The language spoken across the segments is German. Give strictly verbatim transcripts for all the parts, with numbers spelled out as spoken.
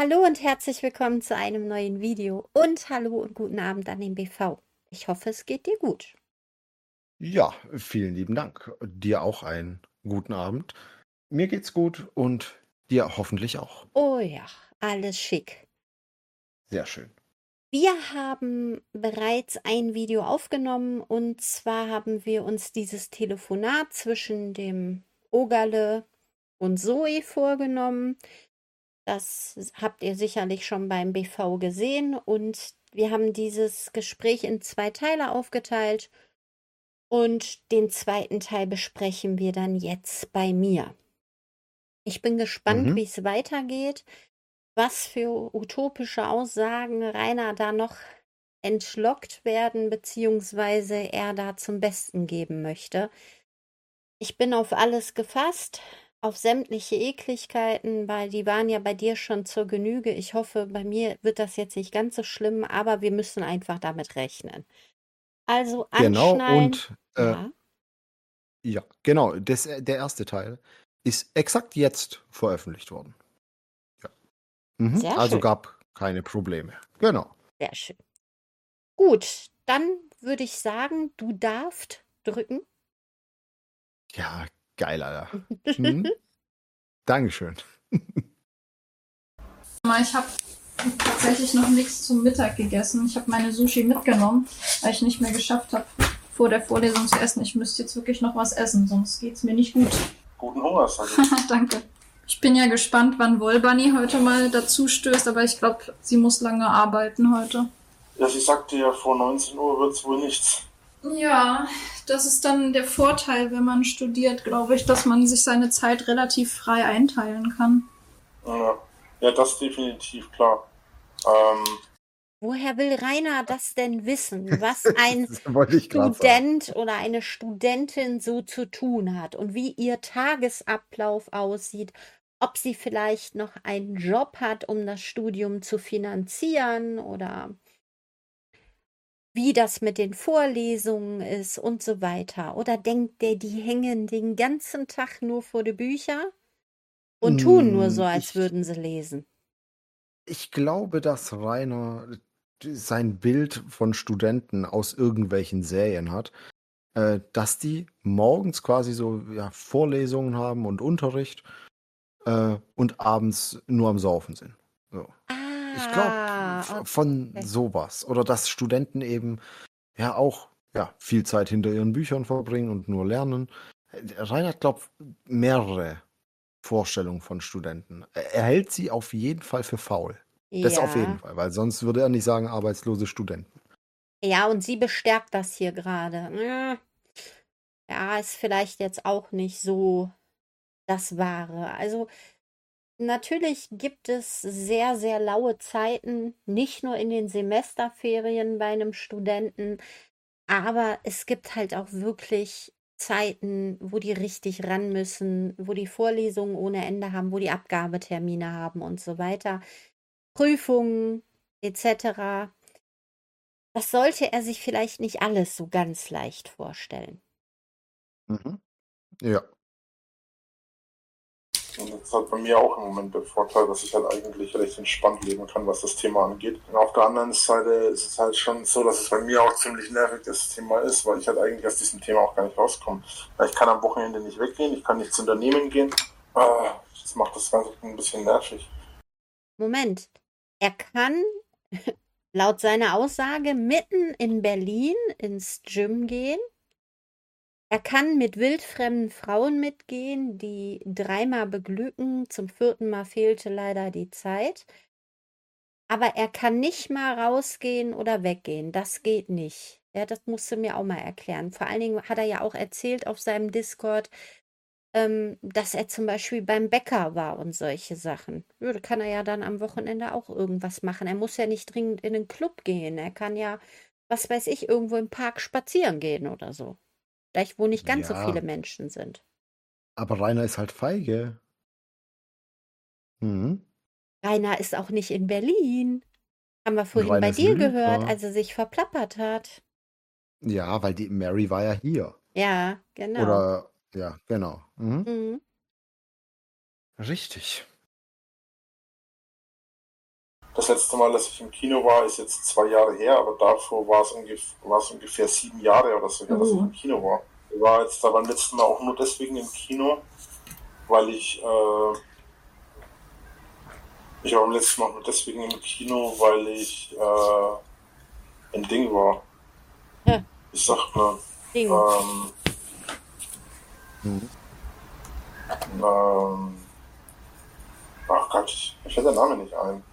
Hallo und herzlich willkommen zu einem neuen Video und hallo und guten Abend an den B V. Ich hoffe, es geht dir gut. Ja, vielen lieben Dank. Dir auch einen guten Abend. Mir geht's gut und dir hoffentlich auch. Oh ja, alles schick. Sehr schön. Wir haben bereits ein Video aufgenommen und zwar haben wir uns dieses Telefonat zwischen dem Ogerle und Zoe vorgenommen. Das habt ihr sicherlich schon beim B V gesehen und wir haben dieses Gespräch in zwei Teile aufgeteilt. Und den zweiten Teil besprechen wir dann jetzt bei mir. Ich bin gespannt, Mhm. wie es weitergeht, was für utopische Aussagen Rainer da noch entlockt werden, beziehungsweise er da zum Besten geben möchte. Ich bin auf alles gefasst, auf sämtliche Ekligkeiten, weil die waren ja bei dir schon zur Genüge. Ich hoffe, bei mir wird das jetzt nicht ganz so schlimm, aber wir müssen einfach damit rechnen. Also Genau, anschnallen, und äh, ja, ja, genau, das, äh, der erste Teil ist exakt jetzt veröffentlicht worden. Ja. Mhm. sehr Also schön. gab keine Probleme. Genau. Sehr schön. Gut, dann würde ich sagen, du darfst drücken. Ja, geil, Alter. Mhm. Dankeschön. Ich habe tatsächlich noch nichts zum Mittag gegessen. Ich habe meine Sushi mitgenommen, weil ich nicht mehr geschafft habe, vor der Vorlesung zu essen. Ich müsste jetzt wirklich noch was essen, sonst geht es mir nicht gut. Guten Hunger, Sally. Danke. Ich bin ja gespannt, wann Wollbunny heute mal dazu stößt, aber ich glaube, sie muss lange arbeiten heute. Ja, sie sagte ja, vor neunzehn Uhr wird's wohl nichts. Ja, das ist dann der Vorteil, wenn man studiert, glaube ich, dass man sich seine Zeit relativ frei einteilen kann. Ja, ja, das definitiv, klar. Ähm, Woher will Rainer das denn wissen, was ein Das wollte ich gerade sagen. Student oder eine Studentin so zu tun hat und wie ihr Tagesablauf aussieht, ob sie vielleicht noch einen Job hat, um das Studium zu finanzieren oder wie das mit den Vorlesungen ist und so weiter. Oder denkt der, die hängen den ganzen Tag nur vor die Bücher und tun nur so, Mm, als Ich, würden sie lesen? ich glaube, dass Rainer sein Bild von Studenten aus irgendwelchen Serien hat. Äh, dass die morgens quasi so ja, Vorlesungen haben und Unterricht äh, und abends nur am Saufen sind. So. Ich glaube Ah, von okay. sowas. Oder dass Studenten eben ja auch ja, viel Zeit hinter ihren Büchern verbringen und nur lernen. Äh, Reinhard glaubt mehrere Vorstellungen von Studenten. Er er hält sie auf jeden Fall für faul. Das auf jeden Ja. Fall, weil sonst würde er nicht sagen arbeitslose Studenten. Ja, und sie bestärkt das hier gerade. Äh, Ja, ist vielleicht jetzt auch nicht so das Wahre. Also natürlich gibt es sehr, sehr laue Zeiten, nicht nur in den Semesterferien bei einem Studenten, aber es gibt halt auch wirklich Zeiten, wo die richtig ran müssen, wo die Vorlesungen ohne Ende haben, wo die Abgabetermine haben und so weiter, Prüfungen et cetera. Das sollte er sich vielleicht nicht alles so ganz leicht vorstellen. Mhm. Ja. und das ist halt bei mir auch im Moment der Vorteil, dass ich halt eigentlich recht entspannt leben kann, was das Thema angeht. Und auf der anderen Seite ist es halt schon so, dass es bei mir auch ziemlich nervig das Thema ist, weil ich halt eigentlich aus diesem Thema auch gar nicht rauskomme. Weil ich kann am Wochenende nicht weggehen, ich kann nicht zu Unternehmen gehen. Ah, das macht das Ganze ein bisschen nervig. Moment, er kann laut seiner Aussage mitten in Berlin ins Gym gehen. Er kann mit wildfremden Frauen mitgehen, die dreimal beglücken, zum vierten Mal fehlte leider die Zeit. Aber er kann nicht mal rausgehen oder weggehen. Das geht nicht. Ja, das musst du mir auch mal erklären. Vor allen Dingen hat er ja auch erzählt auf seinem Discord, ähm, dass er zum Beispiel beim Bäcker war und solche Sachen. Ja, da kann er ja dann am Wochenende auch irgendwas machen. Er muss ja nicht dringend in den Club gehen. Er kann ja, was weiß ich, irgendwo im Park spazieren gehen oder so. Vielleicht, wo nicht ganz so viele Ja, Menschen sind. aber Rainer ist halt feige. Mhm. Rainer ist auch nicht in Berlin. Haben wir Und vorhin Rainer bei ist dir gehört, Lügner. als er sich verplappert hat. Ja, weil die Mary war ja hier. Ja, genau. Oder, ja, genau. Mhm. Mhm. Richtig. Das letzte Mal, dass ich im Kino war, ist jetzt zwei Jahre her, aber davor war es ungefähr, war es ungefähr sieben Jahre oder so her, dass ich Oh. im Kino war. Ich war jetzt da beim letzten Mal auch nur deswegen im Kino, weil ich, äh, ich war beim letzten Mal nur deswegen im Kino, weil ich, äh, in Ding war. Ja. Ich sag mal, Ding. ähm, Mhm. ähm, ach Gott, ich, mir fällt der Name nicht ein.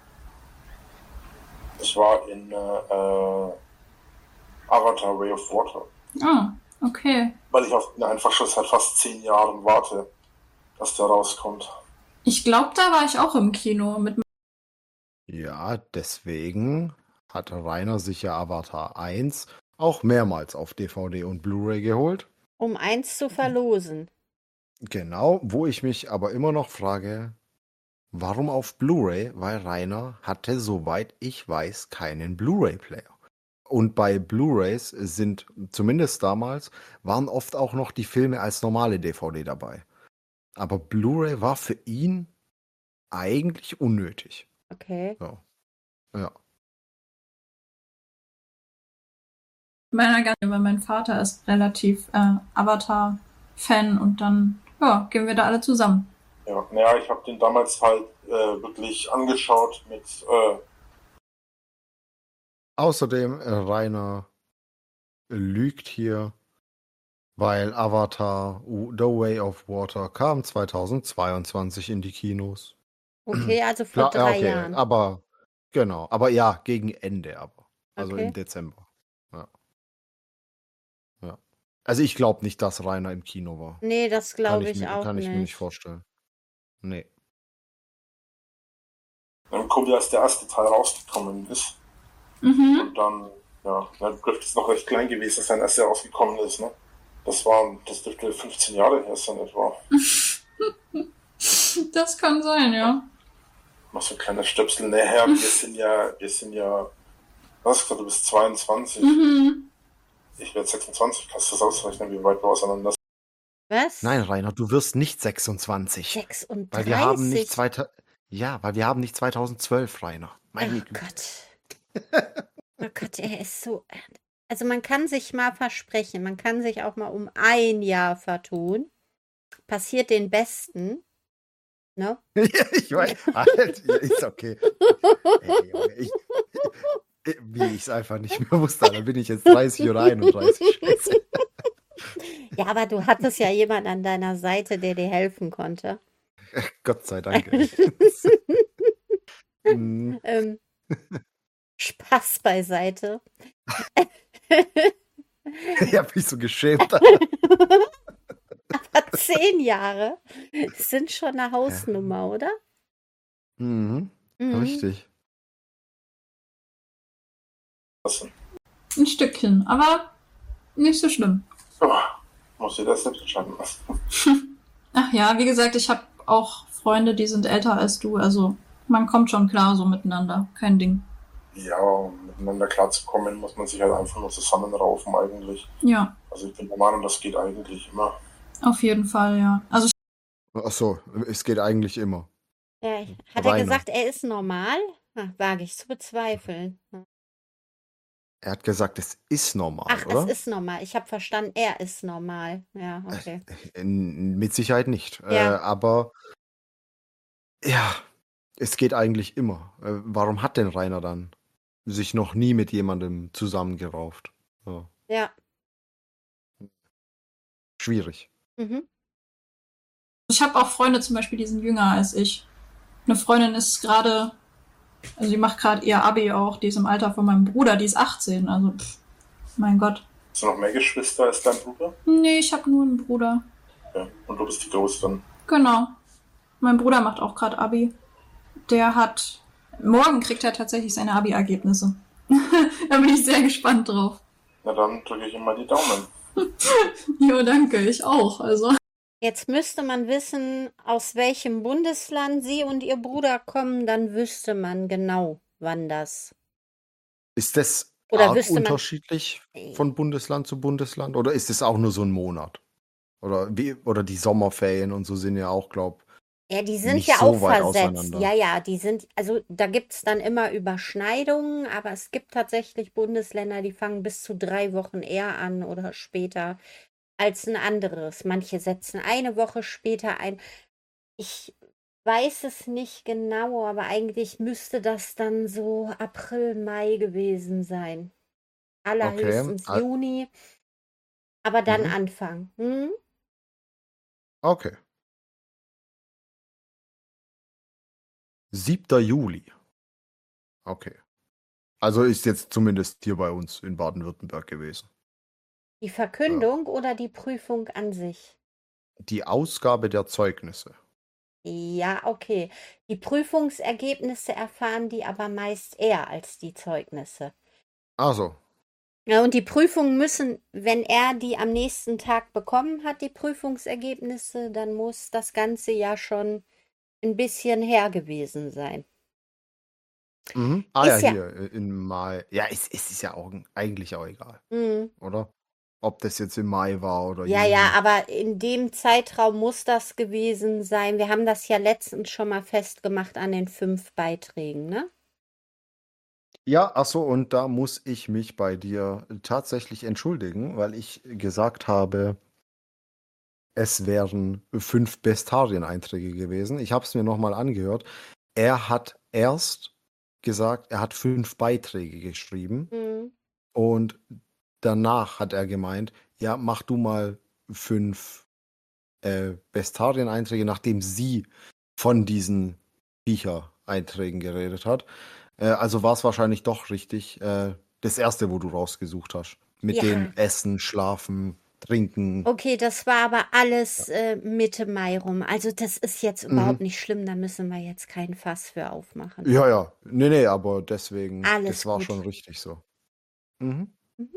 Ich war in, äh, äh, Avatar Way of Water. Ah, okay. Weil ich auf den einfach schon seit fast zehn Jahren warte, dass der rauskommt. Ich glaube, da war ich auch im Kino mit. Ja, deswegen hat Rainer sich ja Avatar eins auch mehrmals auf D V D und Blu-ray geholt. Um eins zu verlosen. Genau, wo ich mich aber immer noch frage, warum auf Blu-ray? Weil Rainer hatte, soweit ich weiß, keinen Blu-ray-Player. Und bei Blu-rays sind, zumindest damals, waren oft auch noch die Filme als normale D V D dabei. Aber Blu-ray war für ihn eigentlich unnötig. Okay. Ja. Ja. Meiner gar nicht, weil mein Vater ist relativ äh, Avatar-Fan und dann ja, gehen wir da alle zusammen. Ja, naja, ich habe den damals halt äh, wirklich angeschaut mit, äh, Außerdem, äh, Rainer lügt hier, weil Avatar The Way of Water kam zweitausendzweiundzwanzig in die Kinos. Okay, also vor Klar, ja, drei okay, Jahren. aber genau, aber ja, gegen Ende aber. Also Okay. im Dezember. Ja. Ja. Also ich glaube nicht, dass Rainer im Kino war. Nee, das Kann glaube ich, ich mir, auch kann ich nicht. mir nicht vorstellen. Nee. einem Kumpel, als der erste Teil rausgekommen ist. Mhm. Und dann, ja, dann dürfte es noch recht klein gewesen sein, als er rausgekommen ist, ne? Das waren, das dürfte fünfzehn Jahre her sein etwa. Das kann sein, ja. Noch so ein kleiner Stöpsel näher. Wir sind ja, wir sind ja, was gesagt, du bist zweiundzwanzig. Mhm. Ich werde sechsundzwanzig. Kannst du das ausrechnen, wie weit wir auseinander sind? Was? Nein, Rainer, du wirst nicht sechsundzwanzig. sechsunddreißig. Weil wir haben nicht zweita- ja, weil wir haben nicht zweitausendzwölf, Rainer. Meine Oh Güte. Gott. Oh Gott, er ist so. Also man kann sich mal versprechen, man kann sich auch mal um ein Jahr vertun. Passiert den Besten. Ne? Ja, ich weiß. Halt, ja, ist okay. Ey, Junge, ich, ich, wie ich es einfach nicht mehr wusste, dann bin ich jetzt dreißig oder einunddreißig. Scheiße. Ja, aber du hattest ja jemanden an deiner Seite, der dir helfen konnte. Gott sei Dank. ey. Hm, Ähm, Spaß beiseite. Ich habe mich so geschämt. Aber zehn Jahre sind schon eine Hausnummer, oder? Mhm, Mhm. richtig. Ein Stückchen, aber nicht so schlimm. Ja, muss jeder selbst entscheiden lassen. Ach ja, wie gesagt, ich habe auch Freunde, die sind älter als du, also man kommt schon klar so miteinander, kein Ding. Ja, um miteinander klarzukommen, muss man sich halt einfach nur zusammenraufen eigentlich. Ja, Also ich bin der Meinung, das geht eigentlich immer. auf jeden Fall, ja. Also Ach so, es geht eigentlich immer. Ja, hat er Rainer. gesagt, er ist normal? Ach, wage ich zu bezweifeln. Er hat gesagt, es ist normal, Ach, oder? es ist normal. Ich habe verstanden, er ist normal. Ja, okay. Äh, Mit Sicherheit nicht. Ja. Äh, aber ja, es geht eigentlich immer. Äh, warum hat denn Rainer dann sich noch nie mit jemandem zusammengerauft? So. Ja. Schwierig. Mhm. ich habe auch Freunde zum Beispiel, die sind jünger als ich. Eine Freundin ist gerade, also die macht gerade ihr Abi auch, die ist im Alter von meinem Bruder, die ist achtzehn, also pff, mein Gott. Hast du noch mehr Geschwister als dein Bruder? Nee, ich habe nur einen Bruder. Ja. Und du bist die Große dann. Genau. Mein Bruder macht auch gerade Abi. Der hat, morgen kriegt er tatsächlich seine Abi-Ergebnisse. Da bin ich sehr gespannt drauf. Na dann drücke ich ihm mal die Daumen. Jo, danke, ich auch. Also. Jetzt müsste man wissen, aus welchem Bundesland Sie und Ihr Bruder kommen, dann wüsste man genau, wann das. Ist das Oder arg wüsste man- unterschiedlich von Bundesland zu Bundesland? Oder ist es auch nur so ein Monat? Oder, wie, oder die Sommerferien und so sind ja auch, glaub Ja, die sind nicht ja auch so weit versetzt. auseinander. Ja, ja, die sind, also da gibt es dann immer Überschneidungen, aber es gibt tatsächlich Bundesländer, die fangen bis zu drei Wochen eher an oder später als ein anderes. Manche setzen eine Woche später ein. Ich weiß es nicht genau, aber eigentlich müsste das dann so April, Mai gewesen sein. Okay. Allerhöchstens al- Juni, aber dann Mhm. Anfang. Hm? Okay. siebter Juli. Okay. Also ist jetzt zumindest hier bei uns in Baden-Württemberg gewesen. Die Ja. Verkündung oder die Prüfung an sich? Die Ausgabe der Zeugnisse. Ja, okay. Die Prüfungsergebnisse erfahren die aber meist eher als die Zeugnisse. Ach so. Ja, und die Prüfungen müssen, wenn er die am nächsten Tag bekommen hat, die Prüfungsergebnisse, dann muss das Ganze ja schon ein bisschen her gewesen sein. Mhm. Ah ja, Ist ja. hier äh, in Mai. Ja, es, es ist ja auch eigentlich auch egal, Hm. oder? Ob das jetzt im Mai war oder Ja, ja, Juni. aber in dem Zeitraum muss das gewesen sein. Wir haben das ja letztens schon mal festgemacht an den fünf Beiträgen, ne? Ja, ach so, und da muss ich mich bei dir tatsächlich entschuldigen, weil ich gesagt habe, es wären fünf Bestarien-Einträge gewesen. Ich habe es mir nochmal angehört. Er hat erst gesagt, er hat fünf Beiträge geschrieben Hm. und danach hat er gemeint, ja, mach du mal fünf äh, Bestarien-Einträge, nachdem sie von diesen Viecher-Einträgen geredet hat. Äh, also war es wahrscheinlich doch richtig, äh, das erste, wo du rausgesucht hast. Mit Ja. dem Essen, Schlafen, Trinken. Okay, das war aber alles äh, Mitte Mai rum. Also das ist jetzt überhaupt Mhm. nicht schlimm, da müssen wir jetzt kein Fass für aufmachen. Ja, ja. Nee, nee, aber deswegen, Alles das war gut. schon richtig so. Mhm. Mhm.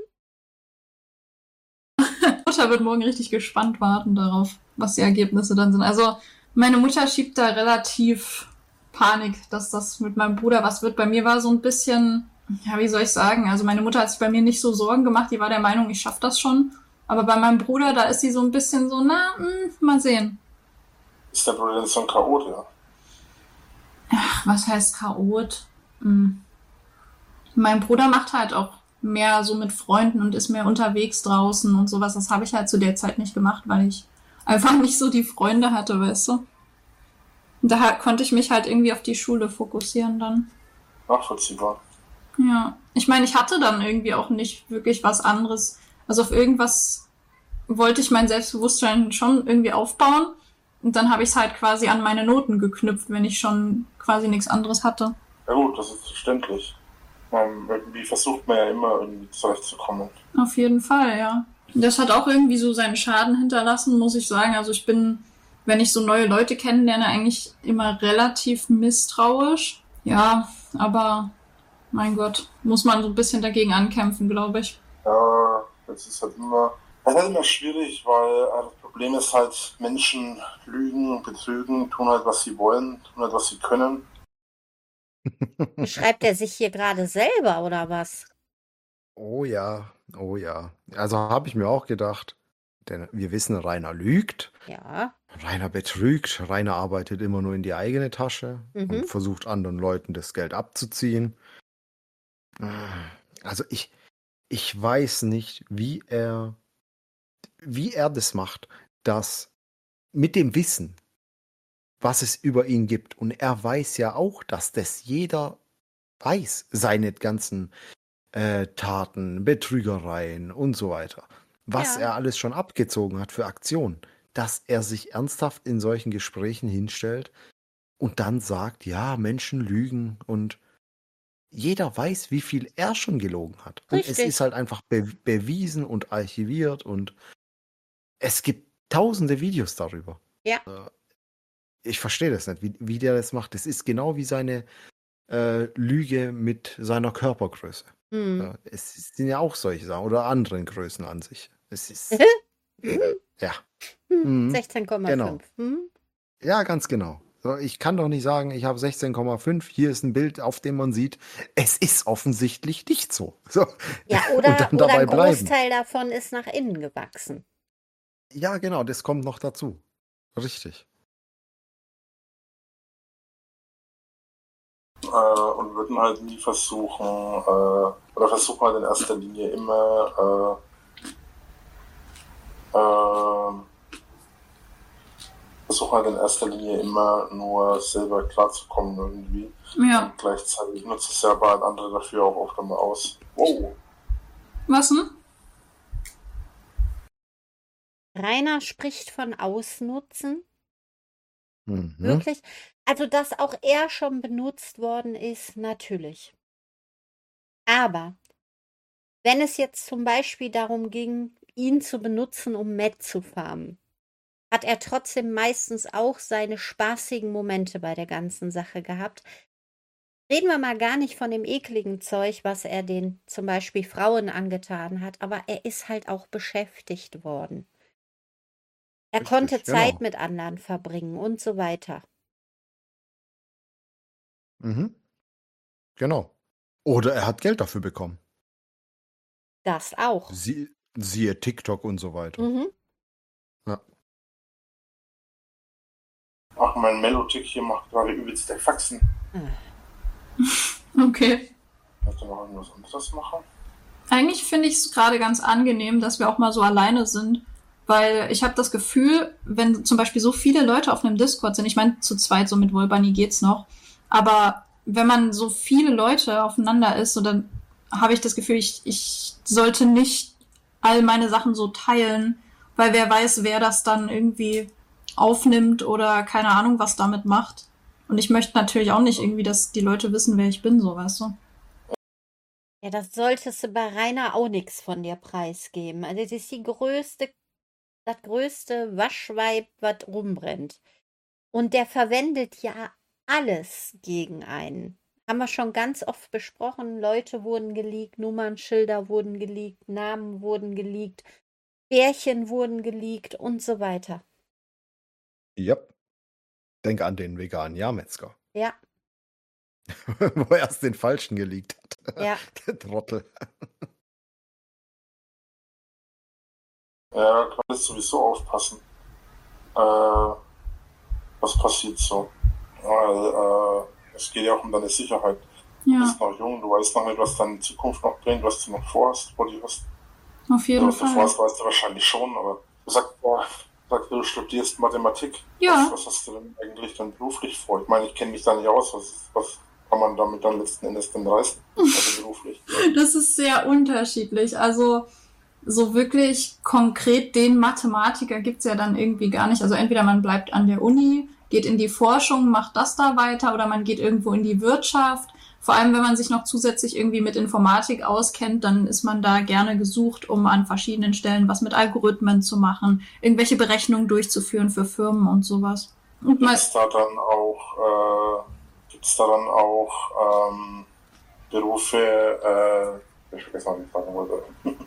Mutter wird morgen richtig gespannt warten darauf, was die Ergebnisse dann sind. Also meine Mutter schiebt da relativ Panik, dass das mit meinem Bruder was wird. Bei mir war so ein bisschen, ja, wie soll ich sagen, also meine Mutter hat sich bei mir nicht so Sorgen gemacht, die war der Meinung, ich schaffe das schon. Aber bei meinem Bruder, da ist sie so ein bisschen so, na, mh, mal sehen. Ist der Bruder denn so ein Chaot, ja? Ach, was heißt Chaot? Hm. Mein Bruder macht halt auch mehr so mit Freunden und ist mehr unterwegs draußen und sowas. Das habe ich halt zu der Zeit nicht gemacht, weil ich einfach nicht so die Freunde hatte, weißt du? Und da konnte ich mich halt irgendwie auf die Schule fokussieren dann. Nachvollziehbar. Ja, ich meine, ich hatte dann irgendwie auch nicht wirklich was anderes. Also auf irgendwas wollte ich mein Selbstbewusstsein schon irgendwie aufbauen. Und dann habe ich es halt quasi an meine Noten geknüpft, wenn ich schon quasi nichts anderes hatte. Ja gut, das ist verständlich. Ähm, irgendwie versucht man ja immer irgendwie zurechtzukommen. Auf jeden Fall, ja. Das hat auch irgendwie so seinen Schaden hinterlassen, muss ich sagen. Also ich bin, wenn ich so neue Leute kennenlerne, eigentlich immer relativ misstrauisch. Ja, aber mein Gott, muss man so ein bisschen dagegen ankämpfen, glaube ich. Ja, das ist halt immer, das ist halt immer schwierig, weil äh, das Problem ist halt, Menschen lügen und betrügen, tun halt, was sie wollen, tun halt, was sie können. Beschreibt er sich hier gerade selber oder was? Oh ja, oh ja. Also habe ich mir auch gedacht, denn wir wissen, Rainer lügt, Ja. Rainer betrügt, Rainer arbeitet immer nur in die eigene Tasche Mhm. und versucht anderen Leuten das Geld abzuziehen. Also ich, ich weiß nicht, wie er, wie er das macht, dass mit dem Wissen, was es über ihn gibt, und er weiß ja auch, dass das jeder weiß, seine ganzen äh, Taten, Betrügereien und so weiter, was Ja. er alles schon abgezogen hat für Aktionen, dass er sich ernsthaft in solchen Gesprächen hinstellt und dann sagt, ja, Menschen lügen und jeder weiß, wie viel er schon gelogen hat. Und es Richtig. ist halt einfach be bewiesen und archiviert und es gibt tausende Videos darüber. Ja. Äh, Ich verstehe das nicht, wie, wie der das macht. Das ist genau wie seine äh, Lüge mit seiner Körpergröße. Hm. Ja, es sind ja auch solche Sachen oder anderen Größen an sich. Es ist, ja. Mhm. sechzehn Komma fünf. Genau. Hm? Ja, ganz genau. So, ich kann doch nicht sagen, ich habe sechzehn Komma fünf, hier ist ein Bild, auf dem man sieht, es ist offensichtlich nicht so. So. Ja, Und oder, dann oder dabei ein bleiben. Großteil davon ist nach innen gewachsen. Ja, genau, das kommt noch dazu. Richtig. und würden halt nie versuchen, äh, oder versuchen halt in erster Linie immer, äh, äh, versuchen halt in erster Linie immer nur selber klarzukommen irgendwie. Ja. Und gleichzeitig nutzt es ja aber halt andere dafür auch oft einmal aus. Wow. Was denn? Rainer spricht von Ausnutzen. Mhm. Wirklich? Also, dass auch er schon benutzt worden ist, natürlich. Aber wenn es jetzt zum Beispiel darum ging, ihn zu benutzen, um Meth zu farmen, hat er trotzdem meistens auch seine spaßigen Momente bei der ganzen Sache gehabt. Reden wir mal gar nicht von dem ekligen Zeug, was er den zum Beispiel Frauen angetan hat, aber er ist halt auch beschäftigt worden. Er Richtig, konnte genau. Zeit mit anderen verbringen und so weiter. Mhm. Genau. Oder er hat Geld dafür bekommen. Das auch. Sie, siehe TikTok und so weiter. Mhm. Ja. Ach, mein Melotick hier macht gerade übelst der Faxen. Okay. Möchte noch irgendwas anderes machen? Eigentlich finde ich es gerade ganz angenehm, dass wir auch mal so alleine sind, weil ich habe das Gefühl, wenn zum Beispiel so viele Leute auf einem Discord sind, ich meine, zu zweit so mit Wolbani geht's noch, aber wenn man so viele Leute aufeinander ist, so dann habe ich das Gefühl, ich, ich sollte nicht all meine Sachen so teilen, weil wer weiß, wer das dann irgendwie aufnimmt oder keine Ahnung, was damit macht. Und ich möchte natürlich auch nicht irgendwie, dass die Leute wissen, wer ich bin, so, weißt du? Ja, das solltest du bei Rainer auch nichts von dir preisgeben. Also, das ist die größte, das größte Waschweib, was rumbrennt. Und der verwendet ja alles gegen einen. Haben wir schon ganz oft besprochen. Leute wurden geleakt, Nummernschilder wurden geleakt, Namen wurden geleakt, Pärchen wurden geleakt und so weiter. Ja. Denke an den veganen Jahrmetzger, Ja, wo er erst den falschen geleakt hat. ja. Der Trottel. Ja, kann jetzt sowieso aufpassen. Äh, was passiert so? Weil, äh, es geht ja auch um deine Sicherheit. Du Ja, bist noch jung, du weißt noch nicht, was deine Zukunft noch bringt, was du noch vorhast, wo du hast. auf jeden Was du Fall. vorhast, weißt du wahrscheinlich schon, aber du sagst, boah, sagst du, du studierst Mathematik. Ja. Was, was hast du denn eigentlich dann beruflich vor? Ich meine, ich kenne mich da nicht aus. Was, was kann man damit dann letzten Endes denn reißen? Also beruflich. Das ist sehr unterschiedlich. Also so wirklich konkret den Mathematiker gibt's ja dann irgendwie gar nicht. Also entweder man bleibt an der Uni, geht in die Forschung, macht das da weiter, oder man geht irgendwo in die Wirtschaft. Vor allem, wenn man sich noch zusätzlich irgendwie mit Informatik auskennt, dann ist man da gerne gesucht, um an verschiedenen Stellen was mit Algorithmen zu machen, irgendwelche Berechnungen durchzuführen für Firmen und sowas. Und Gibt es da dann auch, äh, gibt's da dann auch ähm, Berufe, äh, ich vergesse mal, wie ich sagen wollte.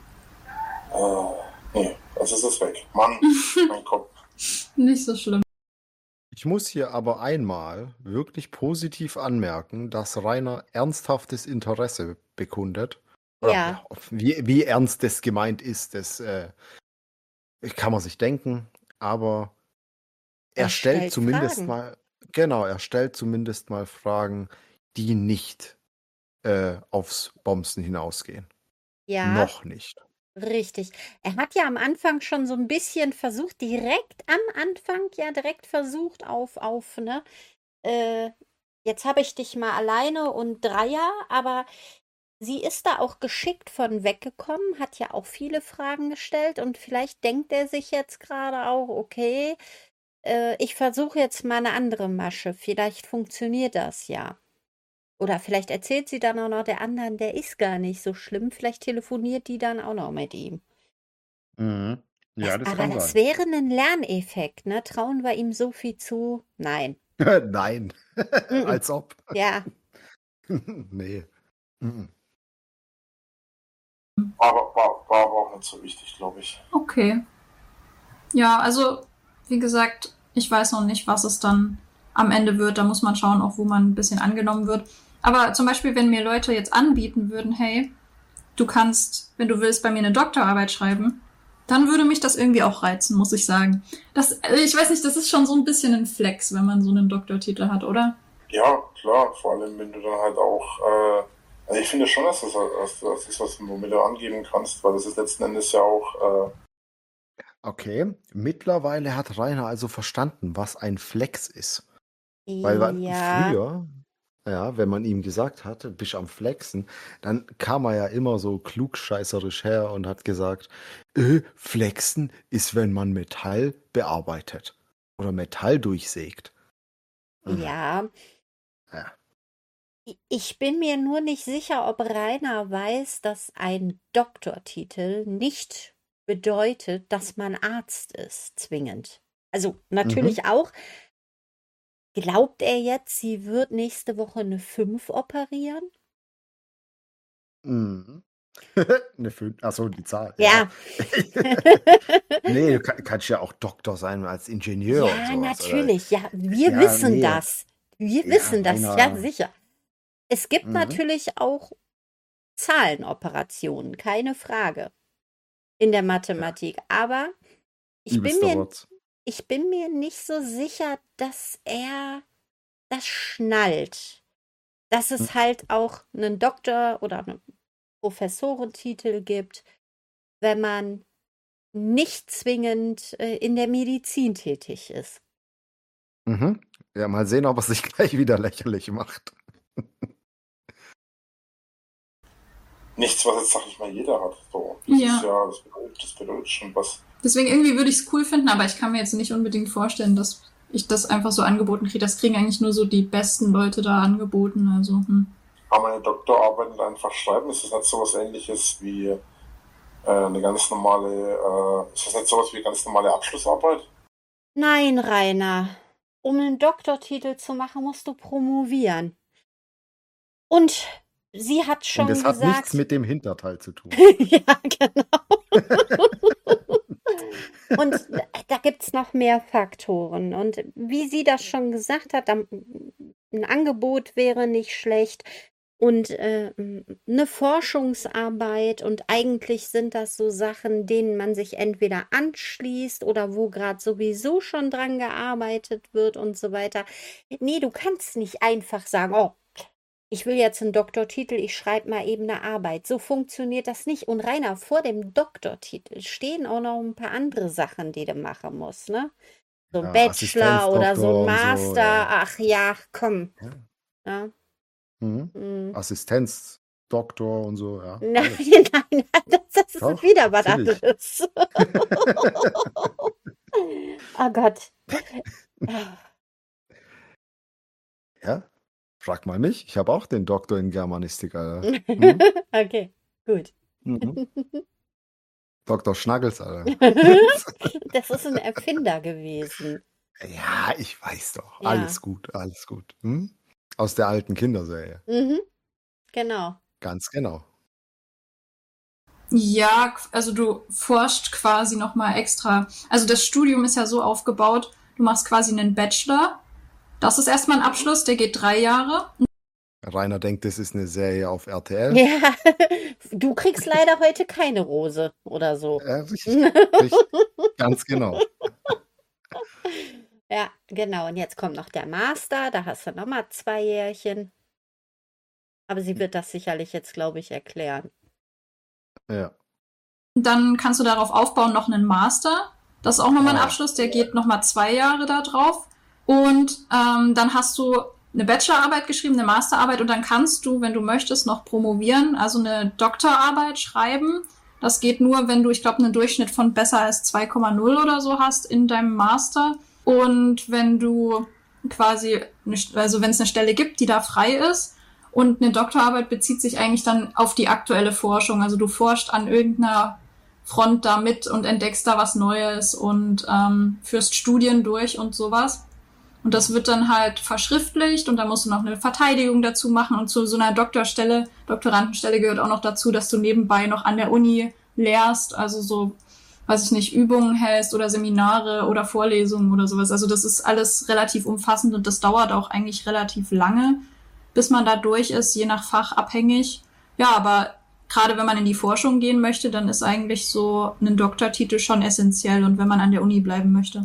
äh, nee, jetzt ist es weg. Mann, mein Kopf. nicht so schlimm. Ich muss hier aber einmal wirklich positiv anmerken, dass Rainer ernsthaftes Interesse bekundet. Oder Ja. Wie, wie ernst das gemeint ist, das äh, kann man sich denken. Aber er, Er stellt, stellt zumindest Fragen. mal, genau, er stellt zumindest mal Fragen, die nicht äh, aufs Bombsen hinausgehen. Ja, Noch nicht. richtig. Er hat ja am Anfang schon so ein bisschen versucht, direkt am Anfang ja direkt versucht auf, auf, ne? Äh, jetzt habe ich dich mal alleine und Dreier, aber sie ist da auch geschickt von weggekommen, hat ja auch viele Fragen gestellt und vielleicht denkt er sich jetzt gerade auch, okay, äh, ich versuche jetzt mal eine andere Masche, vielleicht funktioniert das ja. Oder vielleicht erzählt sie dann auch noch der anderen, der ist gar nicht so schlimm, vielleicht telefoniert die dann auch noch mit ihm. Mhm. Ja, Das, das aber kann das sein. wäre ein Lerneffekt, ne? Trauen wir ihm so viel zu? Nein. Nein. Mhm. Als ob. Ja, Nee. Mhm. Aber war, war aber auch nicht so wichtig, glaube ich. Okay. Ja, also, wie gesagt, ich weiß noch nicht, was es dann am Ende wird. Da muss man schauen, auch wo man ein bisschen angenommen wird. Aber zum Beispiel, wenn mir Leute jetzt anbieten würden, hey, du kannst, wenn du willst, bei mir eine Doktorarbeit schreiben, dann würde mich das irgendwie auch reizen, muss ich sagen. Das, also ich weiß nicht, das ist schon so ein bisschen ein Flex, wenn man so einen Doktortitel hat, oder? Ja, klar, vor allem wenn du dann halt auch, äh, also ich finde schon, dass das, dass das ist, was du womit du angeben kannst, weil das ist letzten Endes ja auch, äh, Okay, mittlerweile hat Rainer also verstanden, was ein Flex ist. Weil wa- Ja, früher, ja, wenn man ihm gesagt hat, bist am Flexen, dann kam er ja immer so klugscheißerisch her und hat gesagt, äh, Flexen ist, wenn man Metall bearbeitet oder Metall durchsägt. Mhm. ja. Ja. I- Ich bin mir nur nicht sicher, ob Rainer weiß, dass ein Doktortitel nicht bedeutet, dass man Arzt ist, zwingend. Also Mhm. natürlich auch. Glaubt er jetzt, sie wird nächste Woche eine fünf operieren? Mhm. Eine fünf, achso, die Zahl, ja. Ja. Nee, du kann, kannst ja auch Doktor sein als Ingenieur und Ja, sowas. Oder, natürlich. Ja, wir ja, wissen nee. das. Wir Ja, wissen das, ja, Rainer. sicher. Es gibt Mhm. natürlich auch Zahlenoperationen, keine Frage, in der Ja, Mathematik. Aber ich bin übelster mir, Rotz. ich bin mir nicht so sicher, dass er das schnallt. Dass Hm. es halt auch einen Doktor- oder einen Professorentitel gibt, wenn man nicht zwingend äh, in der Medizin tätig ist. Mhm. Ja, mal sehen, ob er sich gleich wieder lächerlich macht. nichts, was jetzt, sag ich mal, jeder hat. So, das Ja. ist ja, das bedeutet, das bedeutet schon was. Deswegen irgendwie würde ich es cool finden, aber ich kann mir jetzt nicht unbedingt vorstellen, dass ich das einfach so angeboten kriege. Das kriegen eigentlich nur so die besten Leute da angeboten. Also, hm. Kann man eine Doktorarbeit einfach schreiben? Ist das nicht sowas ähnliches wie äh, eine ganz normale, äh, ist das nicht sowas wie eine ganz normale Abschlussarbeit? Nein, Rainer. Um einen Doktortitel zu machen, musst du promovieren. Und sie hat Und schon es hat nichts gesagt. mit dem Hinterteil zu tun. Ja, genau. Und da gibt es noch mehr Faktoren. Und wie sie das schon gesagt hat, am- ein Angebot wäre nicht schlecht und äh, eine Forschungsarbeit. Und eigentlich sind das so Sachen, denen man sich entweder anschließt oder wo gerade sowieso schon dran gearbeitet wird und so weiter. Nee, du kannst nicht einfach sagen, oh, ich will jetzt einen Doktortitel, ich schreibe mal eben eine Arbeit. So funktioniert das nicht. Und Rainer, vor dem Doktortitel stehen auch noch ein paar andere Sachen, die du machen musst, ne? So ein Ja, Bachelor oder so ein Assistenzdoktor und so, Master. ja. Ach ja, komm. Ja. Ja. Mhm. Hm. Assistenzdoktor und so, ja. Nein, Alles. nein, das, das ist Doch, wieder was natürlich. anderes. Oh Gott. Ja, frag mal mich. Ich habe auch den Doktor in Germanistik, Alter. Mhm. Okay, gut. Mhm. Doktor Schnaggels, Alter. Das ist ein Erfinder gewesen. Ja, ich weiß doch. Ja. Alles gut, alles gut. Hm? Aus der alten Kinderserie. Mhm, genau. Ganz genau. Ja, qu- also du forschst quasi nochmal extra. Also das Studium ist ja so aufgebaut, du machst quasi einen Bachelor. Das ist erstmal ein Abschluss, der geht drei Jahre. Rainer denkt, das ist eine Serie auf R T L. Ja, du kriegst leider heute keine Rose oder so. Ja, richtig, richtig. Ganz genau. Ja, genau. Und jetzt kommt noch der Master, da hast du nochmal zwei Jährchen. Aber sie wird das sicherlich jetzt, glaube ich, erklären. Ja. Dann kannst du darauf aufbauen noch einen Master. Das ist auch nochmal ein Ah. Abschluss, der geht nochmal zwei Jahre da drauf. Und ähm, dann hast du eine Bachelorarbeit geschrieben, eine Masterarbeit und dann kannst du, wenn du möchtest, noch promovieren, also eine Doktorarbeit schreiben. Das geht nur, wenn du, ich glaube, einen Durchschnitt von besser als zwei Komma null oder so hast in deinem Master. Und wenn du quasi, eine, also wenn es eine Stelle gibt, die da frei ist, und eine Doktorarbeit bezieht sich eigentlich dann auf die aktuelle Forschung. Also du forschst an irgendeiner Front da mit und entdeckst da was Neues und ähm, führst Studien durch und sowas. Und das wird dann halt verschriftlicht und da musst du noch eine Verteidigung dazu machen. Und zu so einer Doktorstelle, Doktorandenstelle gehört auch noch dazu, dass du nebenbei noch an der Uni lehrst, also so, weiß ich nicht, Übungen hältst oder Seminare oder Vorlesungen oder sowas. Also das ist alles relativ umfassend und das dauert auch eigentlich relativ lange, bis man da durch ist, je nach Fach abhängig. Ja, aber gerade wenn man in die Forschung gehen möchte, dann ist eigentlich so ein Doktortitel schon essentiell und wenn man an der Uni bleiben möchte.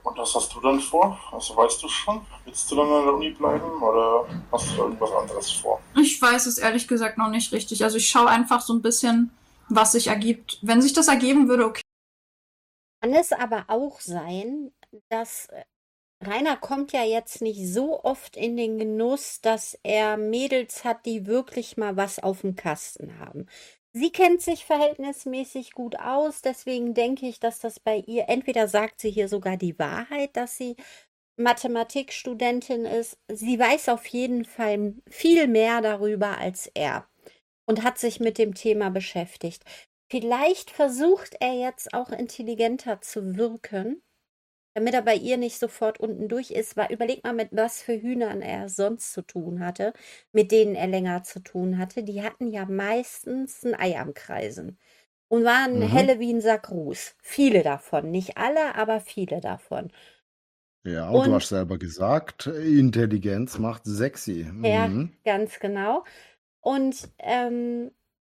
Und was hast du dann vor? Also weißt du schon? Willst du dann an der Uni bleiben oder hast du irgendwas anderes vor? Ich weiß es ehrlich gesagt noch nicht richtig. Also ich schaue einfach so ein bisschen, was sich ergibt. Wenn sich das ergeben würde, okay. Kann es aber auch sein, dass Rainer kommt ja jetzt nicht so oft in den Genuss, dass er Mädels hat, die wirklich mal was auf dem Kasten haben. Sie kennt sich verhältnismäßig gut aus, deswegen denke ich, dass das bei ihr, entweder sagt sie hier sogar die Wahrheit, dass sie Mathematikstudentin ist. Sie weiß auf jeden Fall viel mehr darüber als er und hat sich mit dem Thema beschäftigt. Vielleicht versucht er jetzt auch intelligenter zu wirken, damit er bei ihr nicht sofort unten durch ist, weil überleg mal, mit was für Hühnern er sonst zu tun hatte, mit denen er länger zu tun hatte. Die hatten ja meistens ein Ei am Kreisen und waren Mhm. helle wie ein Sack Ruß. Viele davon, nicht alle, aber viele davon. Ja, und du Und hast selber gesagt, Intelligenz macht sexy. ja, Mhm. ganz genau. Und ähm,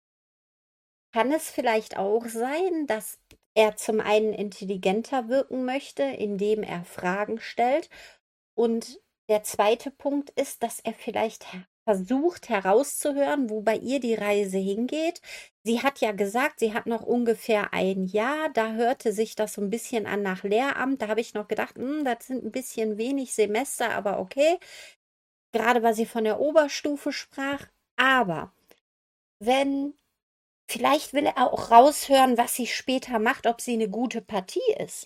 kann es vielleicht auch sein, dass er zum einen intelligenter wirken möchte, indem er Fragen stellt. Und der zweite Punkt ist, dass er vielleicht her- versucht herauszuhören, wo bei ihr die Reise hingeht. Sie hat ja gesagt, sie hat noch ungefähr ein Jahr. Da hörte sich das so ein bisschen an nach Lehramt. Da habe ich noch gedacht, hm, das sind ein bisschen wenig Semester, aber okay. Gerade weil sie von der Oberstufe sprach. Aber wenn vielleicht will er auch raushören, was sie später macht, ob sie eine gute Partie ist.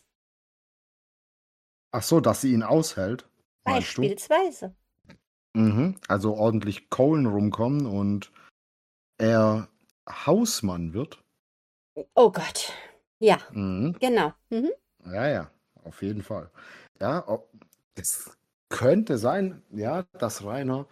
Ach so, dass sie ihn aushält, meinst du? Beispielsweise. Mhm. Also ordentlich Kohlen rumkommen und er Hausmann wird. Oh Gott. Ja, Mhm. genau. Mhm. Ja, ja, auf jeden Fall. Ja, o- es könnte sein, ja, dass Rainer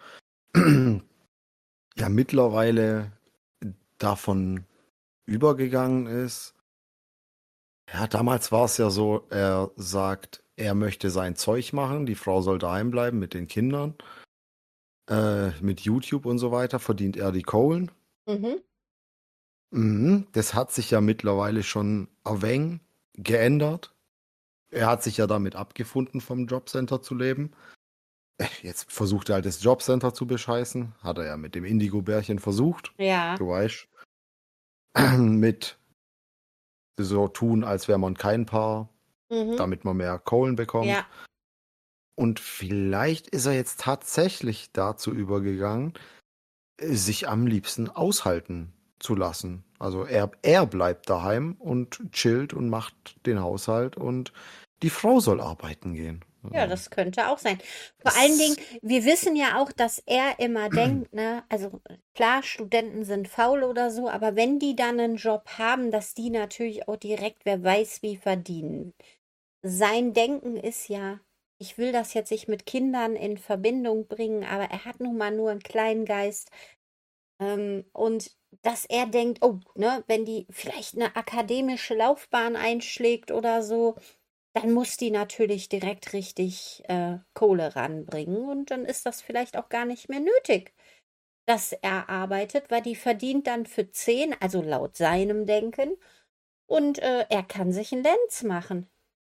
ja mittlerweile davon übergegangen ist. Ja, damals war es ja so, er sagt, er möchte sein Zeug machen, die Frau soll daheim bleiben mit den Kindern. Äh, mit YouTube und so weiter verdient er die Kohlen. Mhm. Mhm, das hat sich ja mittlerweile schon ein wenig geändert. Er hat sich ja damit abgefunden, vom Jobcenter zu leben. Äh, Jetzt versucht er halt das Jobcenter zu bescheißen. Hat er ja mit dem Indigo-Bärchen versucht. Ja. Du weißt. Mit so tun, als wäre man kein Paar, Mhm. damit man mehr Kohlen bekommt. Ja. Und vielleicht ist er jetzt tatsächlich dazu übergegangen, äh, sich am liebsten aushalten zu lassen. Also er, er bleibt daheim und chillt und macht den Haushalt und die Frau soll arbeiten gehen. Ja, Also, das könnte auch sein. Vor allen Dingen, es, wir wissen ja auch, dass er immer denkt, ne, also klar, Studenten sind faul oder so, aber wenn die dann einen Job haben, dass die natürlich auch direkt, wer weiß wie, verdienen. Sein Denken ist ja, ich will das jetzt nicht mit Kindern in Verbindung bringen, aber er hat nun mal nur einen kleinen Geist. Ähm, und dass er denkt, oh, ne, wenn die vielleicht eine akademische Laufbahn einschlägt oder so, dann muss die natürlich direkt richtig äh, Kohle ranbringen. Und dann ist das vielleicht auch gar nicht mehr nötig, dass er arbeitet, weil die verdient dann für zehn, also laut seinem Denken. Und äh, er kann sich einen Lenz machen.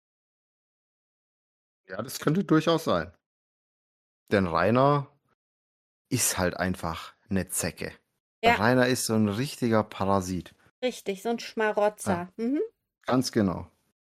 ja, das könnte durchaus sein. Denn Rainer ist halt einfach eine Zecke. Ja, Rainer ist so ein richtiger Parasit. richtig, so ein Ja, Schmarotzer. Mhm. ganz genau.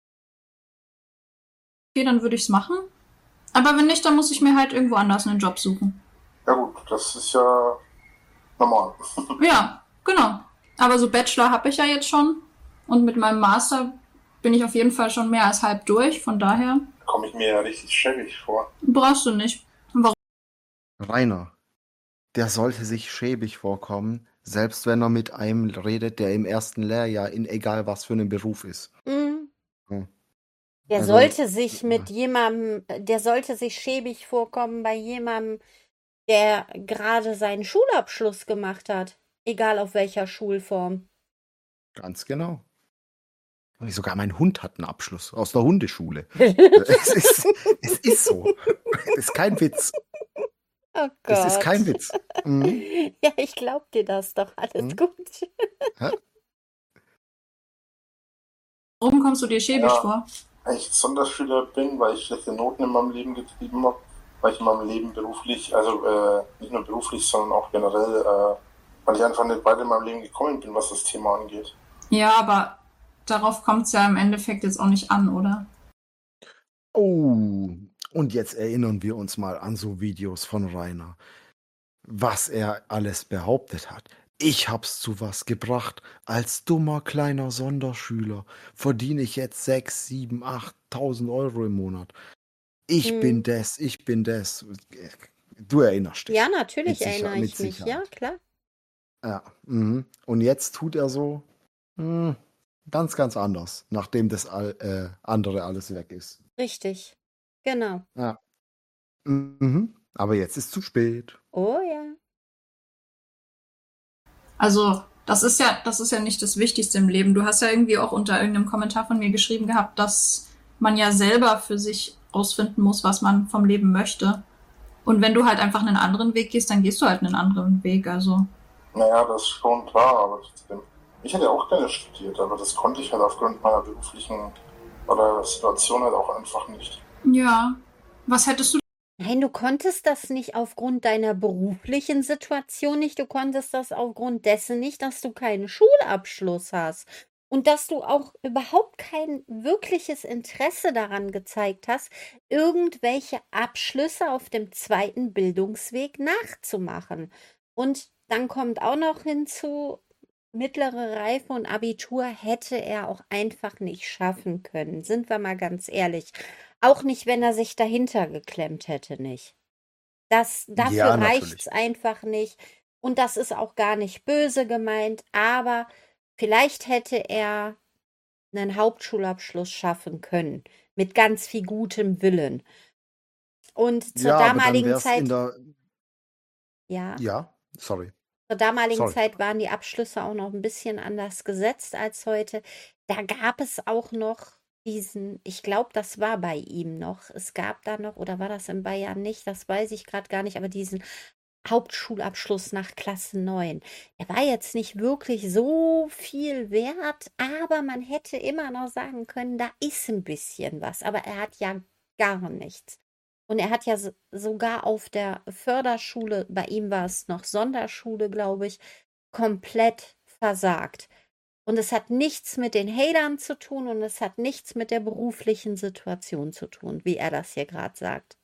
Okay, dann würde ich es machen. Aber wenn nicht, dann muss ich mir halt irgendwo anders einen Job suchen. Ja gut, das ist ja normal. Ja, genau. Aber so Bachelor habe ich ja jetzt schon. Und mit meinem Master bin ich auf jeden Fall schon mehr als halb durch. Von daher Da komme ich mir ja richtig schäbig vor. brauchst du nicht. Warum? Rainer, der sollte sich schäbig vorkommen, selbst wenn er mit einem redet, der im ersten Lehrjahr in egal was für einem Beruf ist. Mhm. Hm. Der Also, sollte sich mit jemandem, der sollte sich schäbig vorkommen bei jemandem, der gerade seinen Schulabschluss gemacht hat. Egal auf welcher Schulform. ganz genau. Sogar mein Hund hat einen Abschluss aus der Hundeschule. Es ist, es ist so. Es ist kein Witz. Oh Es ist kein Gott. Witz. Mhm. Ja, ich glaub dir das doch. Alles Mhm. gut. Hä? Warum kommst du dir schäbig Ja. vor? ich Sonderschüler bin, weil ich schlechte Noten in meinem Leben getrieben habe, weil ich in meinem Leben beruflich, also äh, nicht nur beruflich, sondern auch generell, äh, weil ich einfach nicht weiter in meinem Leben gekommen bin, was das Thema angeht. Ja, aber darauf kommt es ja im Endeffekt jetzt auch nicht an, oder? Oh, und jetzt erinnern wir uns mal an so Videos von Rainer, was er alles behauptet hat. Ich hab's zu was gebracht. Als dummer kleiner Sonderschüler verdiene ich jetzt sechs, sieben, achttausend Euro im Monat. Ich Hm. bin das, ich bin das. Du erinnerst dich. Ja, Mit natürlich Sicher erinnere mit ich mich. Ja, Sicherheit. klar. Ja, mhm. Und jetzt tut er so hm, ganz, ganz anders, nachdem das all, äh, andere alles weg ist. Richtig. Genau. Ja. Mhm. Aber jetzt ist zu spät. Oh ja. Also, das ist ja, das ist ja nicht das Wichtigste im Leben. Du hast ja irgendwie auch unter irgendeinem Kommentar von mir geschrieben gehabt, dass man ja selber für sich rausfinden muss, was man vom Leben möchte. Und wenn du halt einfach einen anderen Weg gehst, dann gehst du halt einen anderen Weg. Also, Naja, das ist schon klar, aber trotzdem. Ich hätte auch gerne studiert, aber das konnte ich halt aufgrund meiner beruflichen oder Situation halt auch einfach nicht. ja. Was hättest du? Nein, du konntest das nicht aufgrund deiner beruflichen Situation nicht. Du konntest das aufgrund dessen nicht, dass du keinen Schulabschluss hast. Und dass du auch überhaupt kein wirkliches Interesse daran gezeigt hast, irgendwelche Abschlüsse auf dem zweiten Bildungsweg nachzumachen. Und dann kommt auch noch hinzu, mittlere Reife und Abitur hätte er auch einfach nicht schaffen können. Sind wir mal ganz ehrlich. Auch nicht, wenn er sich dahinter geklemmt hätte, nicht. Das, dafür Ja, reicht's natürlich. einfach nicht. Und das ist auch gar nicht böse gemeint, aber vielleicht hätte er einen Hauptschulabschluss schaffen können. Mit ganz viel gutem Willen. Und zur Ja, aber dann damaligen wäre es in Zeit, der. ja, Ja, sorry. zur damaligen Sorry. Zeit waren die Abschlüsse auch noch ein bisschen anders gesetzt als heute. Da gab es auch noch diesen, ich glaube, das war bei ihm noch. Es gab da noch, oder war das in Bayern nicht? Das weiß ich gerade gar nicht, aber diesen Hauptschulabschluss nach Klasse neun. Er war jetzt nicht wirklich so viel wert, aber man hätte immer noch sagen können, da ist ein bisschen was. Aber er hat ja gar nichts. Und er hat ja so, sogar auf der Förderschule, bei ihm war es noch Sonderschule, glaube ich, komplett versagt. Und es hat nichts mit den Hatern zu tun und es hat nichts mit der beruflichen Situation zu tun, wie er das hier gerade sagt.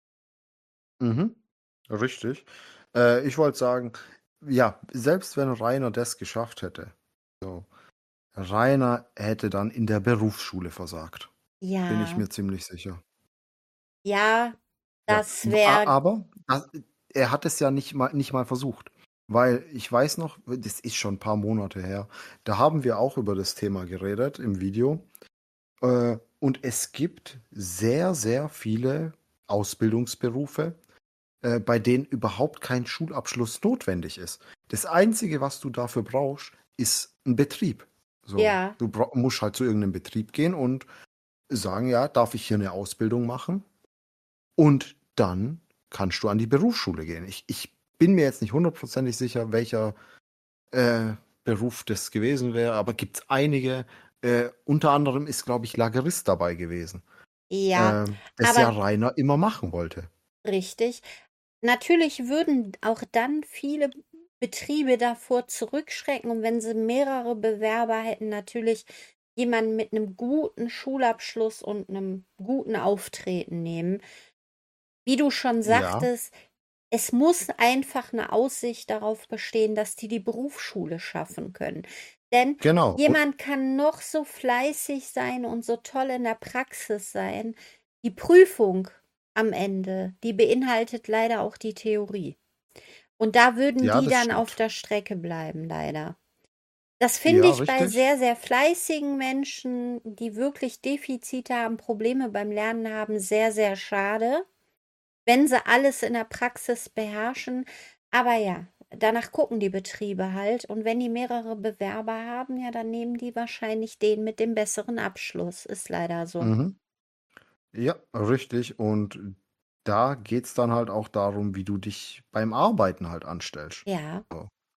Mhm. Richtig. Äh, ich wollte sagen, ja, selbst wenn Rainer das geschafft hätte, so, Rainer hätte dann in der Berufsschule versagt. Bin ich Ja, mir ziemlich sicher. ja, Ja. das A- wäre, Aber das, er hat es ja nicht mal, nicht mal versucht. Weil ich weiß noch, das ist schon ein paar Monate her, da haben wir auch über das Thema geredet im Video. Äh, und es gibt sehr, sehr viele Ausbildungsberufe, äh, bei denen überhaupt kein Schulabschluss notwendig ist. Das Einzige, was du dafür brauchst, ist ein Betrieb. So, ja, du bra- musst halt zu irgendeinem Betrieb gehen und sagen, ja, darf ich hier eine Ausbildung machen? Und dann kannst du an die Berufsschule gehen. Ich, ich bin mir jetzt nicht hundertprozentig sicher, welcher äh, Beruf das gewesen wäre, aber gibt es einige. Äh, unter anderem ist, glaube ich, Lagerist dabei gewesen, ja, ähm, das ja aber Rainer immer machen wollte. richtig. Natürlich würden auch dann viele Betriebe davor zurückschrecken und wenn sie mehrere Bewerber hätten, natürlich jemanden mit einem guten Schulabschluss und einem guten Auftreten nehmen. Wie du schon Ja, sagtest, es muss einfach eine Aussicht darauf bestehen, dass die die Berufsschule schaffen können. Denn genau. Und, jemand kann noch so fleißig sein und so toll in der Praxis sein. Die Prüfung am Ende, die beinhaltet leider auch die Theorie. Und da würden ja, die das dann auf stimmt. der Strecke bleiben, leider. Das finde Ja, ich bei richtig. sehr, sehr fleißigen Menschen, die wirklich Defizite haben, Probleme beim Lernen haben, sehr, sehr schade, wenn sie alles in der Praxis beherrschen. Aber ja, danach gucken die Betriebe halt. Und wenn die mehrere Bewerber haben, ja, dann nehmen die wahrscheinlich den mit dem besseren Abschluss. Ist leider so. Mhm. Ja, richtig. Und da geht es dann halt auch darum, wie du dich beim Arbeiten halt anstellst. Ja, So.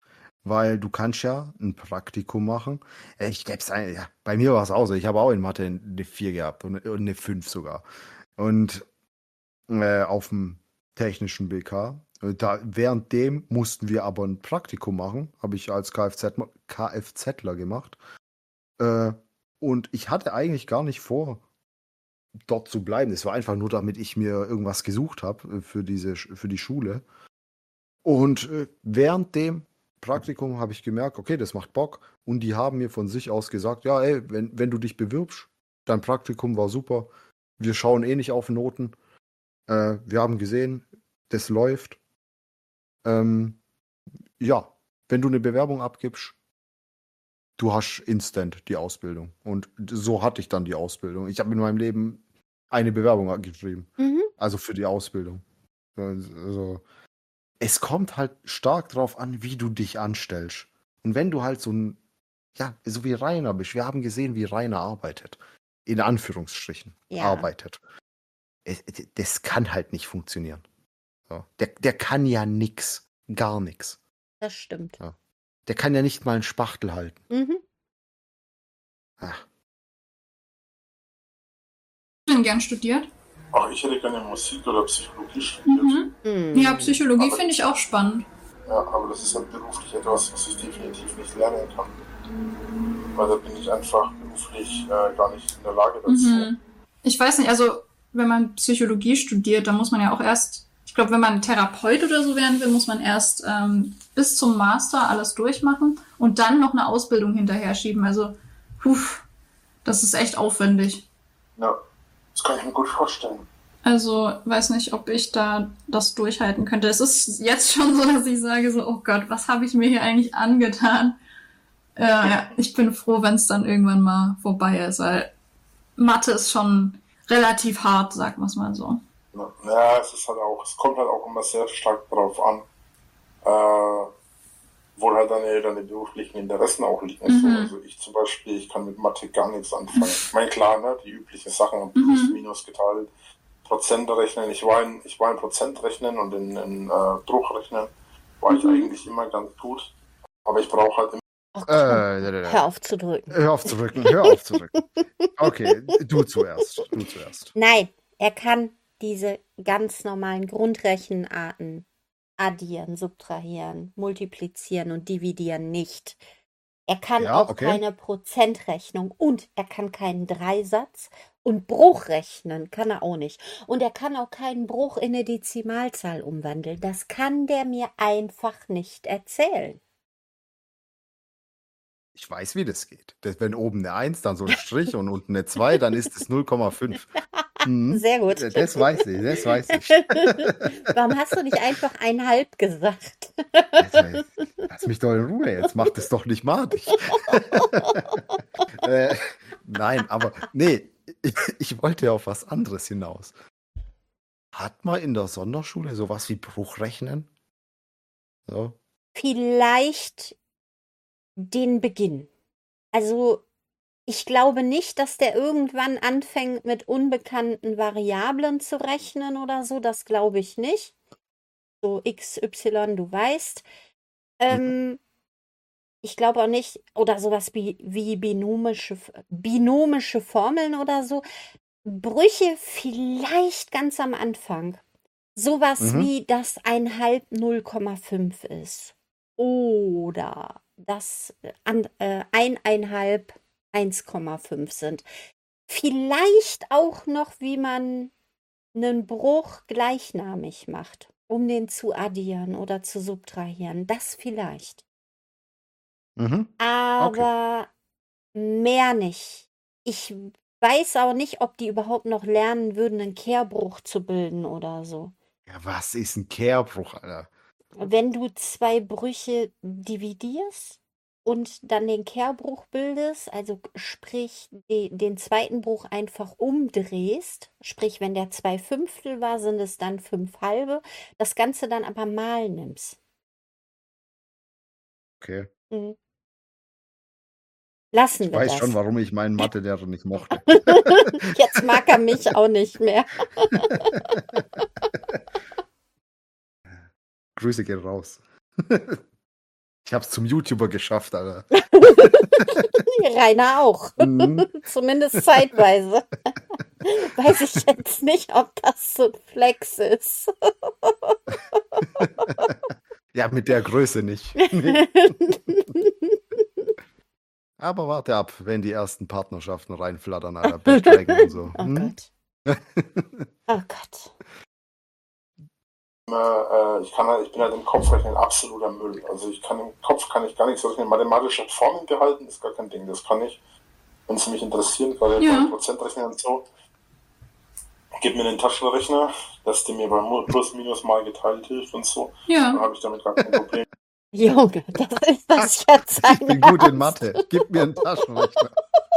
weil du kannst ja ein Praktikum machen. Äh, Ich gäb's ein, ja, bei mir war es auch so. Ich habe auch in Mathe eine vier gehabt und und eine fünf sogar. Und äh, auf dem technischen B K. Und da, währenddem mussten wir aber ein Praktikum machen, habe ich als Kfz, Kfzler gemacht. Äh, und ich hatte eigentlich gar nicht vor, dort zu bleiben. Es war einfach nur, damit ich mir irgendwas gesucht habe für diese, Sch- für die Schule. Und äh, während dem Praktikum habe ich gemerkt, okay, das macht Bock. Und die haben mir von sich aus gesagt, ja, ey, wenn, wenn du dich bewirbst, dein Praktikum war super. Wir schauen eh nicht auf Noten. Äh, wir haben gesehen, das läuft. Ähm, ja, wenn du eine Bewerbung abgibst, du hast instant die Ausbildung. Und so hatte ich dann die Ausbildung. Ich habe in meinem Leben eine Bewerbung geschrieben. Mhm. Also für die Ausbildung. Also, es kommt halt stark drauf an, wie du dich anstellst. Und wenn du halt so ein, ja, so wie Rainer bist, wir haben gesehen, wie Rainer arbeitet. In Anführungsstrichen Ja. arbeitet. Es- Das kann halt nicht funktionieren. So. Der, der kann ja nix. Gar nix. Das stimmt. Der kann ja nicht mal einen Spachtel halten. Mhm. Ach, Hast du denn gern studiert? Ach, ich hätte gerne Musik oder Psychologie studiert. Mhm. Hm. Ja, Psychologie Aber- finde ich auch spannend. Ja, aber das ist halt beruflich etwas, was ich definitiv nicht lernen kann. Weil da bin ich einfach beruflich äh, gar nicht in der Lage dazu. Mhm. Ich weiß nicht, also wenn man Psychologie studiert, dann muss man ja auch erst, ich glaube, wenn man Therapeut oder so werden will, muss man erst ähm, bis zum Master alles durchmachen und dann noch eine Ausbildung hinterher schieben. Also, puh, das ist echt aufwendig. Ja, das kann ich mir gut vorstellen. Also, weiß nicht, ob ich da das durchhalten könnte. Es ist jetzt schon so, dass ich sage so, oh Gott, was habe ich mir hier eigentlich angetan? Äh, ja, ich bin froh, wenn es dann irgendwann mal vorbei ist, weil Mathe ist schon relativ hart, sagen wir es mal so. Ja, ja, es ist halt auch, es kommt halt auch immer sehr stark darauf an, äh, wo halt deine, deine beruflichen Interessen auch liegen. Mhm. So, also ich zum Beispiel, ich kann mit Mathe gar nichts anfangen. Ich meine, klar, ne, die üblichen Sachen, plus, Mhm. minus geteilt, Prozent rechnen. Ich war in, ich war in Prozent rechnen und in, in äh, Bruch rechnen war ich Mhm. eigentlich immer ganz gut. Aber ich brauche halt immer, Oh, komm, äh, da, da, da. hör auf zu drücken. Hör auf zu drücken, hör auf zu drücken. Okay, du zuerst. Du zuerst. Nein, er kann diese ganz normalen Grundrechenarten addieren, subtrahieren, multiplizieren und dividieren nicht. Er kann Ja, auch okay. keine Prozentrechnung und er kann keinen Dreisatz und Bruch rechnen, kann er auch nicht. Und er kann auch keinen Bruch in eine Dezimalzahl umwandeln. Das kann der mir einfach nicht erzählen. Ich weiß, wie das geht. Das, wenn oben eine eins, dann so ein Strich und unten eine zwei, dann ist es null Komma fünf. Mhm. Sehr gut. Das weiß ich, das weiß ich. Warum hast du nicht einfach einhalb gesagt? Also, lass mich doch in Ruhe, jetzt mach das doch nicht madig. äh, nein, aber nee, ich, ich wollte auf was anderes hinaus. Hat man in der Sonderschule sowas wie Bruchrechnen? So? Vielleicht den Beginn. Also ich glaube nicht, dass der irgendwann anfängt mit unbekannten Variablen zu rechnen oder so. Das glaube ich nicht. So X, Y, du weißt. Ähm, ich glaube auch nicht, oder sowas wie, wie binomische, binomische Formeln oder so. Brüche vielleicht ganz am Anfang. Sowas Mhm. wie, dass ein halb null Komma fünf ist. Oder dass an, äh, eineinhalb eins Komma fünf sind. Vielleicht auch noch, wie man einen Bruch gleichnamig macht, um den zu addieren oder zu subtrahieren. Das vielleicht. Mhm. Aber mehr nicht. Ich weiß auch nicht, ob die überhaupt noch lernen würden, einen Kehrbruch zu bilden oder so. Ja, was ist ein Kehrbruch, Alter? Wenn du zwei Brüche dividierst und dann den Kehrbruch bildest, also sprich de, den zweiten Bruch einfach umdrehst, sprich wenn der zwei Fünftel war, sind es dann fünf halbe, das Ganze dann aber mal nimmst. Okay. Mhm. Lassen Ich wir weiß das. schon, warum ich meinen Mathelehrer nicht mochte. Jetzt mag er mich auch nicht mehr. Grüße gehen raus. Ich hab's zum YouTuber geschafft, Alter. Rainer auch. Mhm. Zumindest zeitweise. Weiß ich jetzt nicht, ob das so ein Flex ist. Ja, mit der Größe nicht. Nee. Aber warte ab, wenn die ersten Partnerschaften reinflattern, Alter. Backdragon und so. Oh Hm? Gott. Oh Gott. Äh, ich, kann halt, ich bin halt im Kopf rechnen absoluter Müll. Also ich kann im Kopf kann ich gar nichts rechnen. Mathematische Formeln gehalten ist gar kein Ding. Das kann ich, wenn sie mich interessieren, gerade Ja. bei Prozentrechnen und so. Gib mir den Taschenrechner, dass der mir beim Plus Minus mal geteilt hilft und so. Dann Ja. habe ich damit gar kein Problem. Junge, das ist das jetzt Ich bin ein gut in Ernst. Mathe. Gib mir einen Taschenrechner.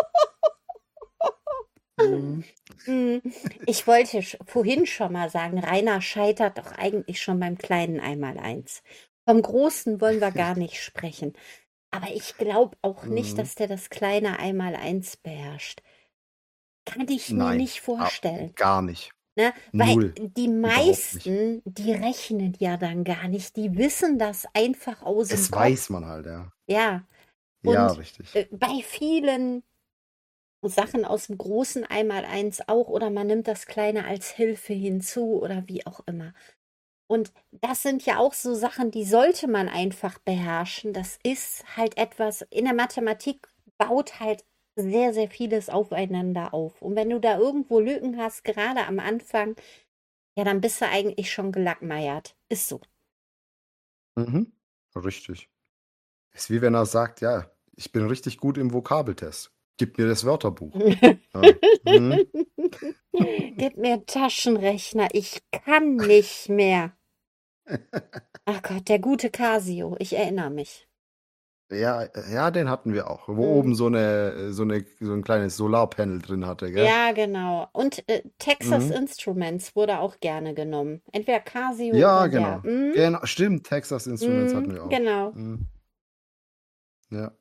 Hm. Hm, Ich wollte sch- vorhin schon mal sagen, Rainer scheitert doch eigentlich schon beim kleinen Einmaleins. Vom Großen wollen wir gar nicht sprechen. Aber ich glaube auch nicht, Mhm. dass der das kleine Einmaleins beherrscht. Kann ich mir Nein, nicht ab- vorstellen. gar nicht. Ne? Weil Null. die Überhaupt nicht. meisten, die rechnen ja dann gar nicht. Die wissen das einfach aus dem Es Kopf. weiß man halt, ja. Ja, Ja, und richtig. äh, bei vielen Sachen aus dem großen Einmaleins auch oder man nimmt das Kleine als Hilfe hinzu oder wie auch immer. Und das sind ja auch so Sachen, die sollte man einfach beherrschen. Das ist halt etwas, in der Mathematik baut halt sehr, sehr vieles aufeinander auf. Und wenn du da irgendwo Lücken hast, gerade am Anfang, ja, dann bist du eigentlich schon gelackmeiert. Ist so. Mhm. Richtig. Ist wie wenn er sagt, ja, ich bin richtig gut im Vokabeltest. Gib mir das Wörterbuch. Ja. Mhm. Gib mir einen Taschenrechner, ich kann nicht mehr. Ach Gott, der gute Casio, ich erinnere mich. Ja, ja, den hatten wir auch. Wo Mhm. oben so eine, so eine, so ein kleines Solarpanel drin hatte, gell? Ja, genau. Und äh, Texas Mhm. Instruments wurde auch gerne genommen. Entweder Casio Ja, oder genau. der. Mhm. Genau. Stimmt, Texas Instruments hatten Mhm, wir auch. genau. Mhm. Ja.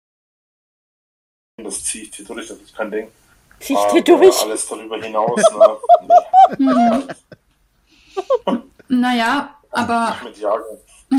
Das ziehe ich dir durch, das ist kein Ding. Zieh ich Aber dir durch. alles darüber hinaus, ne? Hm. Naja, aber Nicht mit Jagen.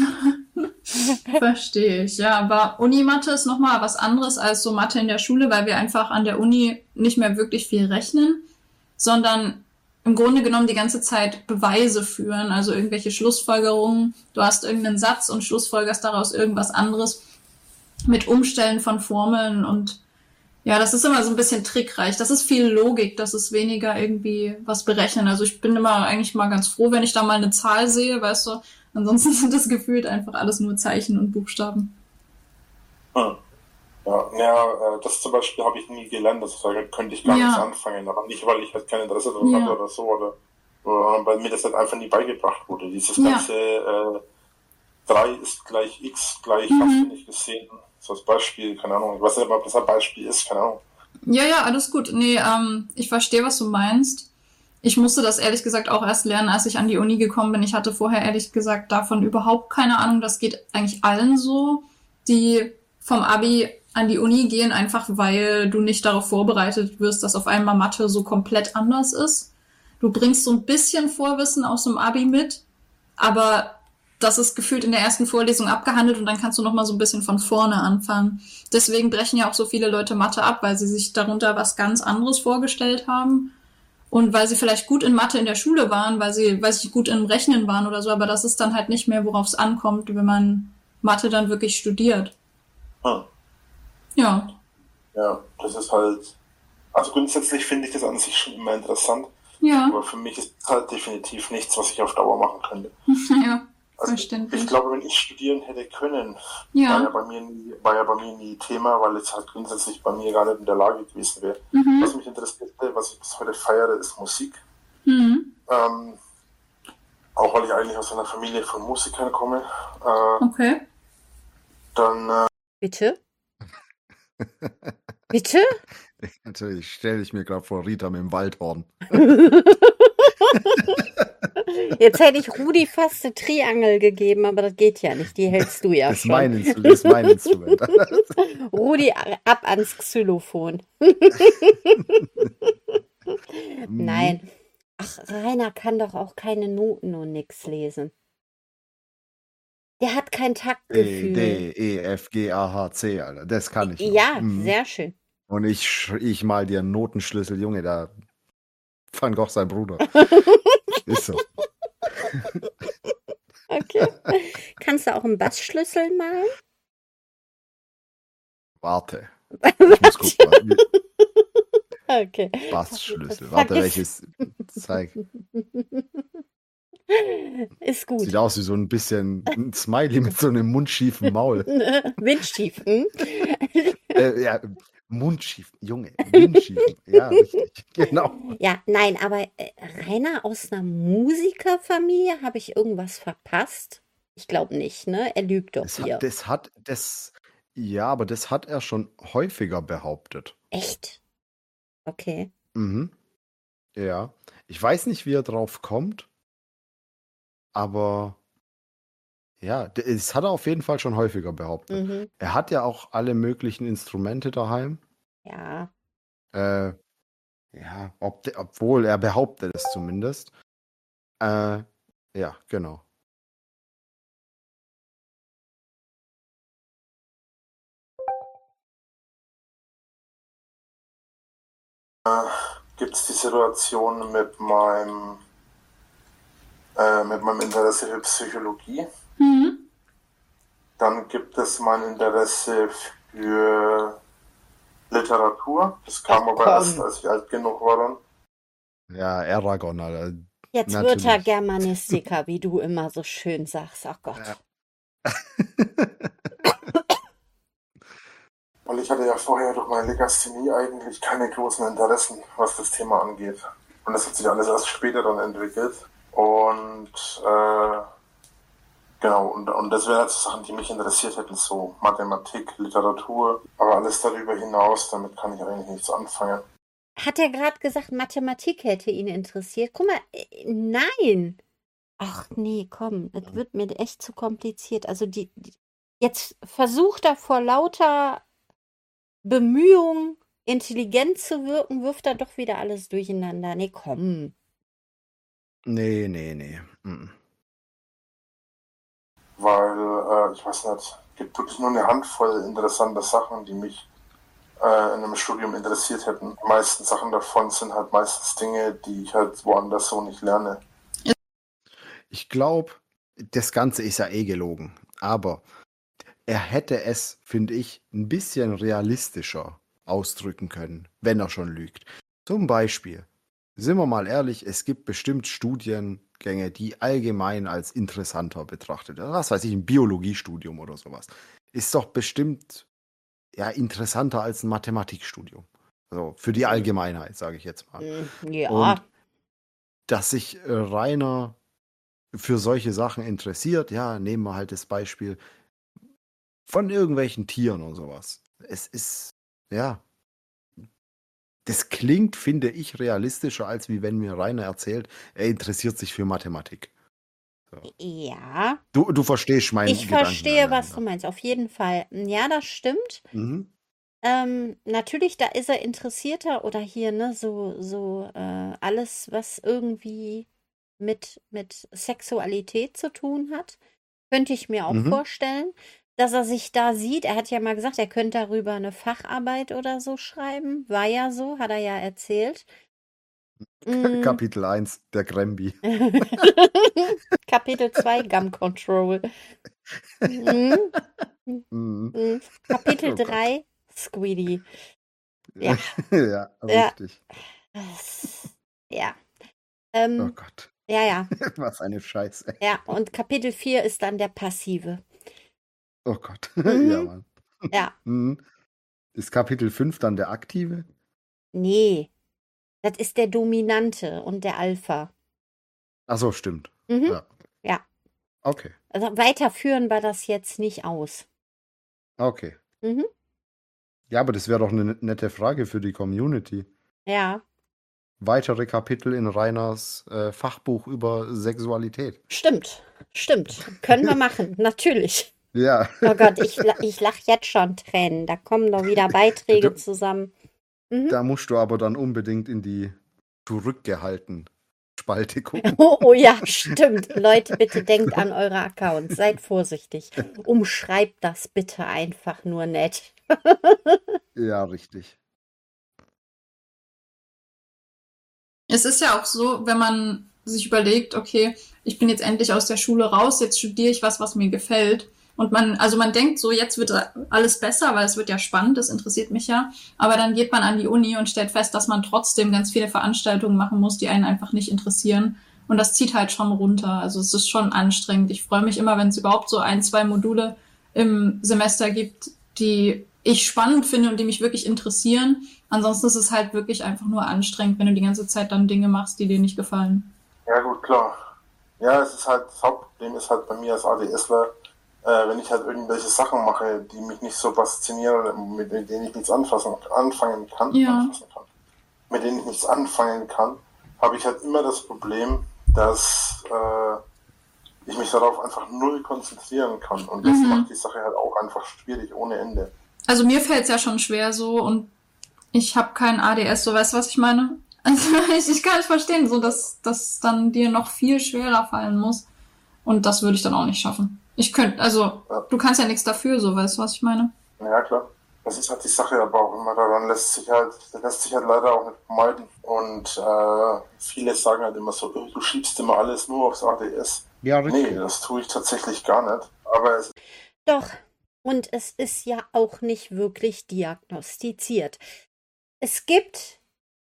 verstehe ich. Ja, aber Unimathe ist nochmal was anderes als so Mathe in der Schule, weil wir einfach an der Uni nicht mehr wirklich viel rechnen, sondern im Grunde genommen die ganze Zeit Beweise führen, also irgendwelche Schlussfolgerungen. Du hast irgendeinen Satz und schlussfolgerst daraus irgendwas anderes mit Umstellen von Formeln und ja, das ist immer so ein bisschen trickreich. Das ist viel Logik, das ist weniger irgendwie was berechnen. Also ich bin immer eigentlich mal ganz froh, wenn ich da mal eine Zahl sehe, weißt du. Ansonsten sind das gefühlt einfach alles nur Zeichen und Buchstaben. Hm. Ja, ja, äh, das zum Beispiel habe ich nie gelernt, das da könnte ich gar Ja. nichts anfangen. Aber nicht, weil ich halt kein Interesse daran Ja. hatte oder so, oder, oder weil mir das halt einfach nie beigebracht wurde. Dieses Ja. ganze äh, drei ist gleich x gleich, Mhm. hast du nicht gesehen. So als Beispiel, keine Ahnung. Ich weiß nicht, ob das ein Beispiel ist, keine Ahnung. Ja, ja, alles gut. Nee, ähm, ich verstehe, was du meinst. Ich musste das ehrlich gesagt auch erst lernen, als ich an die Uni gekommen bin. Ich hatte vorher ehrlich gesagt davon überhaupt keine Ahnung. Das geht eigentlich allen so, die vom Abi an die Uni gehen, einfach weil du nicht darauf vorbereitet wirst, dass auf einmal Mathe so komplett anders ist. Du bringst so ein bisschen Vorwissen aus dem Abi mit, aber das ist gefühlt in der ersten Vorlesung abgehandelt und dann kannst du noch mal so ein bisschen von vorne anfangen. Deswegen brechen ja auch so viele Leute Mathe ab, weil sie sich darunter was ganz anderes vorgestellt haben und weil sie vielleicht gut in Mathe in der Schule waren, weil sie, weil sie gut im Rechnen waren oder so, aber das ist dann halt nicht mehr, worauf es ankommt, wenn man Mathe dann wirklich studiert. Hm. Ja. Ja, das ist halt, also grundsätzlich finde ich das an sich schon immer interessant, Ja. aber für mich ist es halt definitiv nichts, was ich auf Dauer machen könnte. Ja. Also Verständlich. ich glaube, wenn ich studieren hätte können, war ja Ja. bei mir nie, war ja bei mir nie Thema, weil es halt grundsätzlich bei mir gar nicht in der Lage gewesen wäre. Mhm. Was mich interessiert, was ich bis heute feiere, ist Musik. Mhm. Ähm, auch weil ich eigentlich aus einer Familie von Musikern komme. Äh, Okay. dann äh, Bitte? Bitte? Natürlich stelle ich mir gerade vor Rita mit dem Waldhorn. Jetzt hätte ich Rudi fast eine Triangel gegeben, aber das geht ja nicht. Die hältst du ja Das ist schon. mein, Instru- das ist mein Instrument. Rudi, ab ans Xylophon. Nein. Ach, Rainer kann doch auch keine Noten und nix lesen. Der hat kein E, Taktgefühl. D, E, F, G, A, H, C, Alter. Das kann ich noch. Ja, Mhm. sehr schön. Und ich, sch- ich mal dir einen Notenschlüssel, Junge, da Van Gogh sein Bruder. Ist so. Okay. Kannst du auch einen Bassschlüssel malen? Warte. Ich muss gucken. Okay. Bassschlüssel. Warte, Vergiss- welches zeig. Ist gut. Sieht aus wie so ein bisschen ein Smiley mit so einem mundschiefen Maul. Windschief. Hm? Äh, ja, Mundschief, Junge, Windschief. Ja, richtig. Genau. Ja, nein, aber äh, Rainer aus einer Musikerfamilie, habe ich irgendwas verpasst? Ich glaube nicht, ne? Er lügt doch Das hier. hat, das hat, das, ja, aber das hat er schon häufiger behauptet. Echt? Okay. Mhm. Ja. Ich weiß nicht, wie er drauf kommt, aber ja, d- das hat er auf jeden Fall schon häufiger behauptet. Mhm. Er hat ja auch alle möglichen Instrumente daheim. Ja. Äh, ja, ob, de- obwohl er behauptet es zumindest. Äh, ja, genau. Gibt es die Situation mit meinem, äh, mit meinem Interesse für Psychologie. Mhm. Dann gibt es mein Interesse für Literatur. Das kam Ach, aber komm. erst, als ich alt genug war dann. Ja, Aragon, Alter. Jetzt wird er Natürlich. Germanistiker, wie du immer so schön sagst. Ach Gott. Ja. Weil ich hatte ja vorher durch meine Legasthenie eigentlich keine großen Interessen, was das Thema angeht. Und das hat sich alles erst später dann entwickelt. Und äh, genau, und, und das wären jetzt Sachen, die mich interessiert hätten, so Mathematik, Literatur, aber alles darüber hinaus, damit kann ich eigentlich nichts anfangen. Hat er gerade gesagt, Mathematik hätte ihn interessiert? Guck mal, äh, nein. Ach nee, komm, das wird mir echt zu kompliziert. Also die, die jetzt versucht er vor lauter Bemühung, intelligent zu wirken, wirft er doch wieder alles durcheinander. Nee, komm. Nee, nee, nee. Mm. Weil, äh, ich weiß nicht, es gibt wirklich nur eine Handvoll interessanter Sachen, die mich äh, in einem Studium interessiert hätten. Die meisten Sachen davon sind halt meistens Dinge, die ich halt woanders so nicht lerne. Ich glaube, das Ganze ist ja eh gelogen. Aber er hätte es, finde ich, ein bisschen realistischer ausdrücken können, wenn er schon lügt. Zum Beispiel, sind wir mal ehrlich, es gibt bestimmt Studiengänge, die allgemein als interessanter betrachtet werden. Was weiß ich, ein Biologiestudium oder sowas. Ist doch bestimmt ja, interessanter als ein Mathematikstudium. Also für die Allgemeinheit, sage ich jetzt mal. Hm, ja, Und dass sich äh, Rainer für solche Sachen interessiert, ja, nehmen wir halt das Beispiel von irgendwelchen Tieren und sowas. Es ist, ja, das klingt, finde ich, realistischer, als wie wenn mir Rainer erzählt, er interessiert sich für Mathematik. ja. Du, du verstehst meinen Ich Gedanken. verstehe, was du dahinter. meinst. Auf jeden Fall. Ja, das stimmt. Mhm. Ähm, natürlich, da ist er interessierter oder hier, ne, so, so äh, alles, was irgendwie mit, mit Sexualität zu tun hat, könnte ich mir auch Mhm. vorstellen, dass er sich da sieht. Er hat ja mal gesagt, er könnte darüber eine Facharbeit oder so schreiben. War ja so, hat er ja erzählt. Mm. Kapitel eins, der Grembi. Kapitel zwei, Gum Control. Mm. Mhm. Mm. Kapitel Oh Gott. drei, Squeedy. Ja. ja, Ja. richtig. Ja. Oh Ähm, Gott. ja, ja. Was eine Scheiße. Ja, und Kapitel vier ist dann der Passive. Oh Gott. Mhm. Ja, Mann. Ja. Mhm. Ist Kapitel fünf dann der aktive? Nee. Das ist der Dominante und der Alpha. Ach so, stimmt. Mhm. Ja. Ja. Okay. Also weiterführen wir das jetzt nicht aus. Okay. Mhm. Ja, aber das wäre doch eine nette Frage für die Community. Ja. Weitere Kapitel in Rainers äh, Fachbuch über Sexualität. Stimmt. Stimmt. Können wir machen. Natürlich. Ja. Oh Gott, ich, la- ich lach jetzt schon Tränen. Da kommen doch wieder Beiträge Du- zusammen. Mhm. Da musst du aber dann unbedingt in die zurückgehalten Spalte gucken. Oh, oh ja, stimmt. Leute, bitte denkt an eure Accounts. Seid vorsichtig. Umschreibt das bitte einfach nur nett. Ja, richtig. Es ist ja auch so, wenn man sich überlegt, okay, ich bin jetzt endlich aus der Schule raus, jetzt studiere ich was, was mir gefällt. Und man, also man denkt so, jetzt wird alles besser, weil es wird ja spannend, das interessiert mich ja. Aber dann geht man an die Uni und stellt fest, dass man trotzdem ganz viele Veranstaltungen machen muss, die einen einfach nicht interessieren. Und das zieht halt schon runter. Also es ist schon anstrengend. Ich freue mich immer, wenn es überhaupt so ein, zwei Module im Semester gibt, die ich spannend finde und die mich wirklich interessieren. Ansonsten ist es halt wirklich einfach nur anstrengend, wenn du die ganze Zeit dann Dinge machst, die dir nicht gefallen. Ja gut, klar. Ja, es ist halt, das Hauptproblem ist halt bei mir als ADSler, äh, wenn ich halt irgendwelche Sachen mache, die mich nicht so faszinieren, mit denen ich nichts anfassen, anfangen kann, Ja. anfassen kann, mit denen ich nichts anfangen kann, habe ich halt immer das Problem, dass äh, ich mich darauf einfach null konzentrieren kann. Und das Mhm. macht die Sache halt auch einfach schwierig, ohne Ende. Also mir fällt es ja schon schwer so und ich habe kein A D S, so weißt du, was ich meine? Also ich, ich kann nicht verstehen, so dass das dann dir noch viel schwerer fallen muss. Und das würde ich dann auch nicht schaffen. Ich könnte, also Ja. du kannst ja nichts dafür, so weißt du, was ich meine? Ja, klar. Das ist halt die Sache, aber auch immer daran lässt sich halt, das lässt sich halt leider auch nicht vermeiden. Und äh, viele sagen halt immer so, du schiebst immer alles nur aufs A D S. Ja, Nee, richtig. das tue ich tatsächlich gar nicht. Aber es Doch, und es ist ja auch nicht wirklich diagnostiziert. Es gibt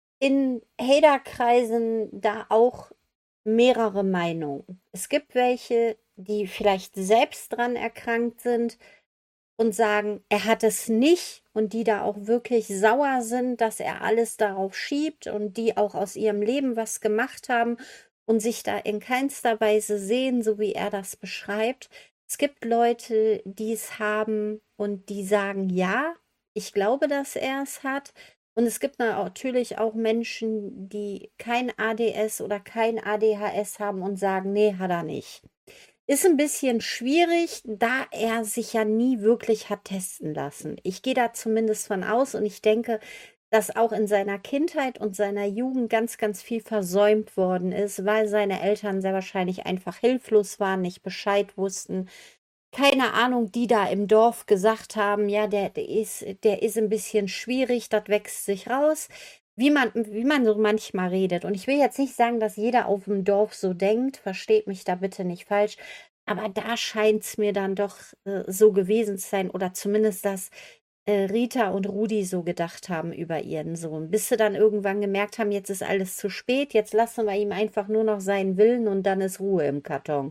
in Hater-Kreisen da auch mehrere Meinungen. Es gibt welche, die vielleicht selbst dran erkrankt sind und sagen, er hat es nicht und die da auch wirklich sauer sind, dass er alles darauf schiebt und die auch aus ihrem Leben was gemacht haben und sich da in keinster Weise sehen, so wie er das beschreibt. Es gibt Leute, die es haben und die sagen, ja, ich glaube, dass er es hat. Und es gibt natürlich auch Menschen, die kein A D S oder kein A D H S haben und sagen, nee, hat er nicht. Ist ein bisschen schwierig, da er sich ja nie wirklich hat testen lassen. Ich gehe da zumindest von aus und ich denke, dass auch in seiner Kindheit und seiner Jugend ganz, ganz viel versäumt worden ist, weil seine Eltern sehr wahrscheinlich einfach hilflos waren, nicht Bescheid wussten. Keine Ahnung, die da im Dorf gesagt haben, ja, der, der ist, der ist ein bisschen schwierig, das wächst sich raus, wie man, wie man so manchmal redet. Und ich will jetzt nicht sagen, dass jeder auf dem Dorf so denkt, versteht mich da bitte nicht falsch, aber da scheint es mir dann doch äh, so gewesen zu sein, oder zumindest, dass äh, Rita und Rudi so gedacht haben über ihren Sohn, bis sie dann irgendwann gemerkt haben, jetzt ist alles zu spät, jetzt lassen wir ihm einfach nur noch seinen Willen und dann ist Ruhe im Karton.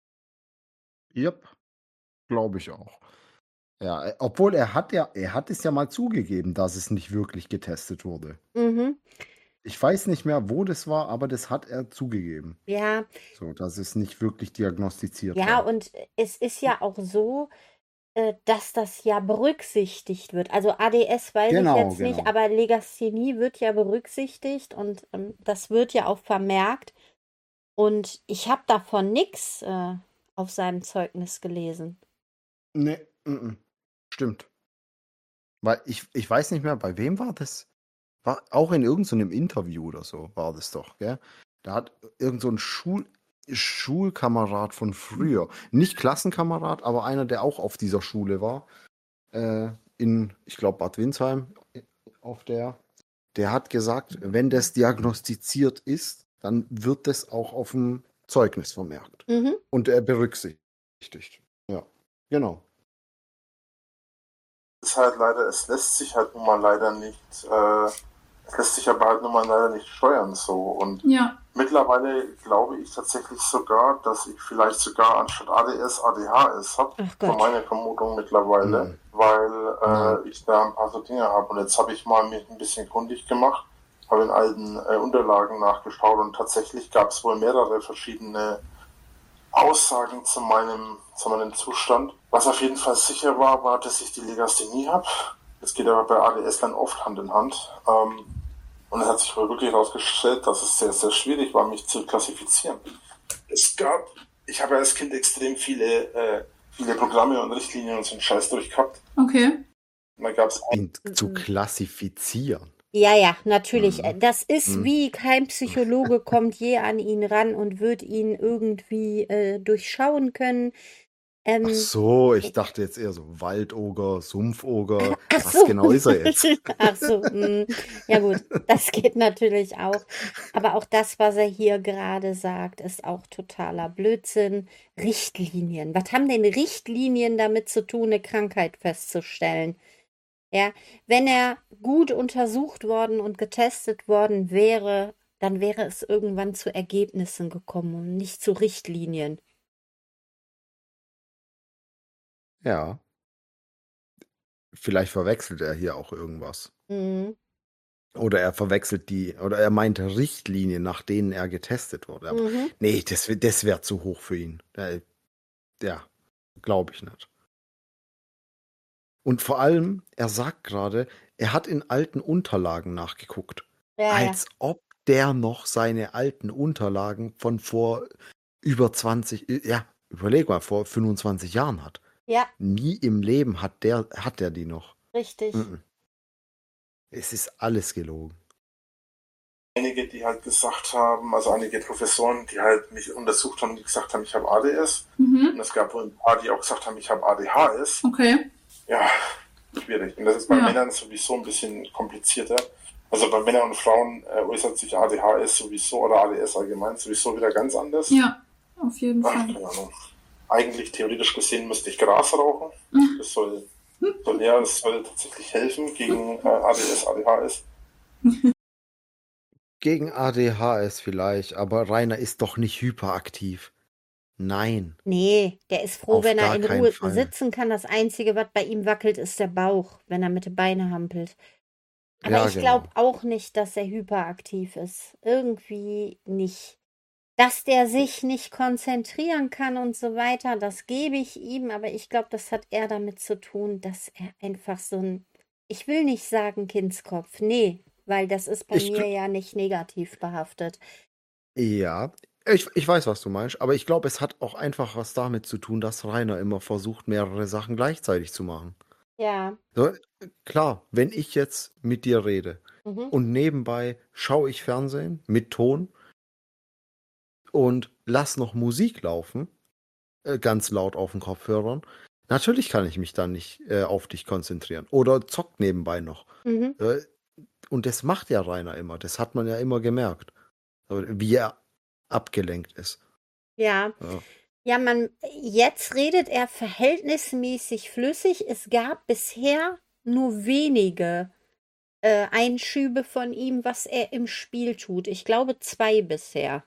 Yep, glaube ich auch. Ja, äh, obwohl er hat ja, er hat es ja mal zugegeben, dass es nicht wirklich getestet wurde. Mhm. Ich weiß nicht mehr, wo das war, aber das hat er zugegeben. Ja, So, dass es nicht wirklich diagnostiziert ja, war. und es ist ja auch so, äh, dass das ja berücksichtigt wird. Also A D S weiß ich Genau, jetzt nicht, genau. aber Legasthenie wird ja berücksichtigt und ähm, das wird ja auch vermerkt. Und ich habe davon nichts äh, auf seinem Zeugnis gelesen. Nee, mm, mm. Stimmt. Weil ich, ich weiß nicht mehr, bei wem war das? War auch in irgendeinem Interview oder so, war das doch, gell? Da hat irgend so ein Schul Schulkamerad von früher, nicht Klassenkamerad, aber einer, der auch auf dieser Schule war, äh, in, ich glaube, Bad Windsheim, äh, auf der, der hat gesagt, wenn das diagnostiziert ist, dann wird das auch auf dem Zeugnis vermerkt. Mhm. Und er berücksichtigt. Ja, genau. ist halt leider, es lässt sich halt nun mal leider nicht, äh, es lässt sich aber halt nun mal leider nicht steuern so. Und Ja. mittlerweile glaube ich tatsächlich sogar, dass ich vielleicht sogar anstatt A D S A D H S habe. Ach So Gott. meine Vermutung mittlerweile, Mhm. weil äh, Ja. ich da ein paar so Dinge habe. Und jetzt habe ich mal mich ein bisschen kundig gemacht, habe in alten äh, Unterlagen nachgeschaut und tatsächlich gab es wohl mehrere verschiedene Aussagen zu meinem, zu meinem Zustand. Was auf jeden Fall sicher war, war, dass ich die Legasthenie habe. Das geht aber bei A D S dann oft Hand in Hand. Ähm, und es hat sich wohl wirklich herausgestellt, dass es sehr, sehr schwierig war, mich zu klassifizieren. Es gab, ich habe als Kind extrem viele, äh, viele Programme und Richtlinien und so einen Scheiß durchgehabt. Okay. Und da gab es Ihn zu Mhm. klassifizieren. Ja, ja, natürlich. Mhm. Das ist Mhm. wie kein Psychologe kommt je an ihn ran und wird ihn irgendwie äh, durchschauen können. Ach Ähm, so, ich dachte jetzt eher so Waldoger, Sumpfoger. ach Was so. genau ist er jetzt? Ach so. mm, Ja gut, das geht natürlich auch. Aber auch das, was er hier gerade sagt, ist auch totaler Blödsinn. Richtlinien. Was haben denn Richtlinien damit zu tun, eine Krankheit festzustellen? Ja, wenn er gut untersucht worden und getestet worden wäre, dann wäre es irgendwann zu Ergebnissen gekommen und nicht zu Richtlinien. Ja, vielleicht verwechselt er hier auch irgendwas. Mhm. Oder er verwechselt die, oder er meinte Richtlinien, nach denen er getestet wurde. Aber Mhm. nee, das, wär- das wäre zu hoch für ihn. Äh, Ja, glaube ich nicht. Und vor allem, er sagt gerade, er hat in alten Unterlagen nachgeguckt. Ja, ja. Als ob der noch seine alten Unterlagen von vor über zwanzig, äh, ja, überleg mal, vor fünfundzwanzig Jahren hat. Ja, Nie im Leben hat der, hat der die noch. richtig. Mhm. Es ist alles gelogen. Einige, die halt gesagt haben, also einige Professoren, die halt mich untersucht haben, die gesagt haben, ich habe A D S. Mhm. Und es gab wohl ein paar, die auch gesagt haben, ich habe A D H S. Okay. Ja, schwierig. Und das ist bei Ja. Männern sowieso ein bisschen komplizierter. Also bei Männern und Frauen äh, äußert sich A D H S sowieso oder A D S allgemein sowieso wieder ganz anders. Ja, auf jeden Ach, Fall. keine Ahnung. Eigentlich theoretisch gesehen müsste ich Gras rauchen. Mhm. Das soll, soll, ja, das soll tatsächlich helfen gegen äh, A D S, A D H S. Gegen A D H S vielleicht, aber Rainer ist doch nicht hyperaktiv. Nein. Nee, der ist froh, Auf wenn er gar in keinen Ruhe Fall. sitzen kann. Das Einzige, was bei ihm wackelt, ist der Bauch, wenn er mit den Beinen hampelt. Aber Ja, ich genau. glaube auch nicht, dass er hyperaktiv ist. Irgendwie nicht. Dass der sich nicht konzentrieren kann und so weiter, das gebe ich ihm, aber ich glaube, das hat eher damit zu tun, dass er einfach so ein, ich will nicht sagen Kindskopf, nee, weil das ist bei Ich mir gl- ja nicht negativ behaftet. Ja, ich, ich weiß, was du meinst, aber ich glaube, es hat auch einfach was damit zu tun, dass Rainer immer versucht, mehrere Sachen gleichzeitig zu machen. Ja. So, klar, wenn ich jetzt mit dir rede Mhm. und nebenbei schaue ich Fernsehen mit Ton und lass noch Musik laufen, äh, ganz laut auf den Kopfhörern, natürlich kann ich mich dann nicht äh, auf dich konzentrieren. Oder zockt nebenbei noch. Mhm. Äh, und das macht ja Rainer immer, das hat man ja immer gemerkt, so, wie er abgelenkt ist. Ja. Ja. Ja, man, jetzt redet er verhältnismäßig flüssig. Es gab bisher nur wenige äh, Einschübe von ihm, was er im Spiel tut. Ich glaube zwei bisher.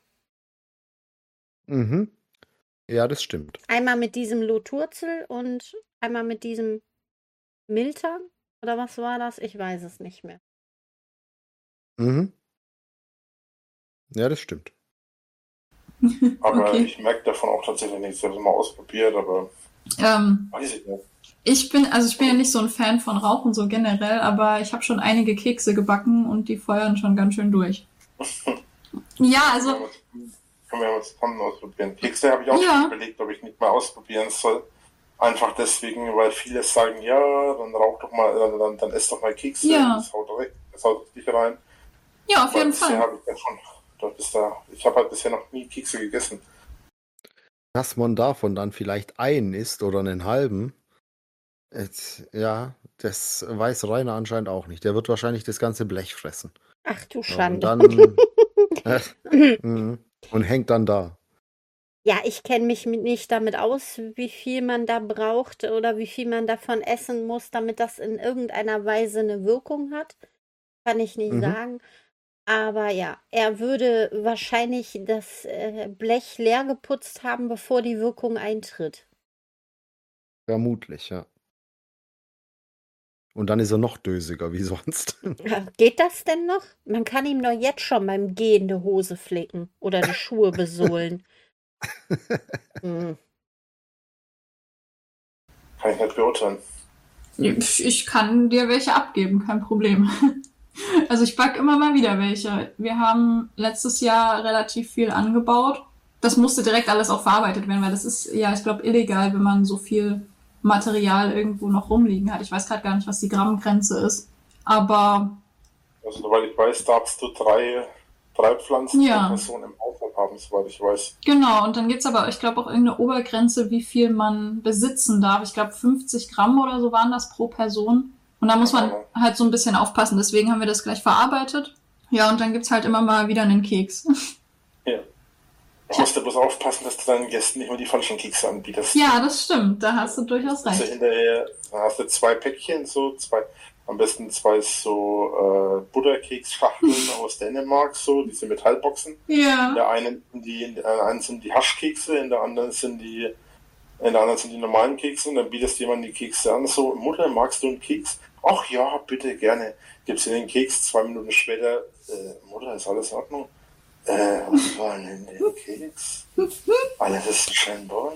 Mhm. Ja, das stimmt. Einmal mit diesem Loturzel und einmal mit diesem Miltern. Oder was war das? Ich weiß es nicht mehr. Mhm. Ja, das stimmt. Aber Okay. ich merke davon auch tatsächlich nichts. Ich habe es mal ausprobiert, aber Ähm, weiß ich nicht. ich bin, also ich bin ja nicht so ein Fan von Rauchen so generell, aber ich habe schon einige Kekse gebacken und die feuern schon ganz schön durch. Ja, also Können wir ja mal zusammen ausprobieren. Kekse habe ich auch Ja. schon überlegt, ob ich nicht mal ausprobieren soll. Einfach deswegen, weil viele sagen, ja, dann rauch doch mal, dann, dann, dann ess doch mal Kekse. Ja. Das haut recht, das haut richtig rein. ja, auf Weil jeden bisher Fall. habe ich ja schon, das ist da, ich habe halt bisher noch nie Kekse gegessen. Dass man davon dann vielleicht einen isst oder einen halben, jetzt, ja, das weiß Rainer anscheinend auch nicht. Der wird wahrscheinlich das ganze Blech fressen. Ach du Ja, und Schande. dann äh, mhm. und hängt dann da. Ja, ich kenne mich mit- nicht damit aus, wie viel man da braucht oder wie viel man davon essen muss, damit das in irgendeiner Weise eine Wirkung hat. Kann ich nicht Mhm. sagen. Aber ja, er würde wahrscheinlich das äh, Blech leer geputzt haben, bevor die Wirkung eintritt. Vermutlich, ja. Und dann ist er noch dösiger wie sonst. Ja, geht das denn noch? Man kann ihm doch jetzt schon beim Gehen die Hose flicken oder die Schuhe besohlen. Hm. Kann ich nicht beurteilen. Ich kann dir welche abgeben, kein Problem. Also ich back immer mal wieder welche. Wir haben letztes Jahr relativ viel angebaut. Das musste direkt alles auch verarbeitet werden, weil das ist, ja, ich glaube, illegal, wenn man so viel Material irgendwo noch rumliegen hat. Ich weiß gerade gar nicht, was die Grammgrenze ist. Aber Also, soweit ich weiß, darfst du drei, drei Pflanzen Ja. pro Person im Haushalt haben, soweit ich weiß. Genau, und dann gibt's aber, ich glaube, auch irgendeine Obergrenze, wie viel man besitzen darf. Ich glaube, fünfzig Gramm oder so waren das pro Person. Und da muss man Genau. halt so ein bisschen aufpassen. Deswegen haben wir das gleich verarbeitet. Ja, und dann gibt's halt immer mal wieder einen Keks. Ja. Du musst ja bloß aufpassen, dass du deinen Gästen nicht mehr die falschen Kekse anbietest. Ja, das stimmt. Da hast du durchaus Also recht. hinterher dann hast du zwei Päckchen, so zwei, am besten zwei so äh, Butterkeksschachteln aus Dänemark, so diese Metallboxen. In Ja. der einen, die, in der einen sind die Haschkekse, in der anderen sind die, in der anderen sind die normalen Kekse und dann bietest du jemandem die Kekse an. So, Mutter, magst du einen Keks? Ach ja, bitte, gerne. Gibst dir den Keks, zwei Minuten später, äh, Mutter, ist alles in Ordnung? Äh, was war denn in dem Keks? Alles ist scheinbar.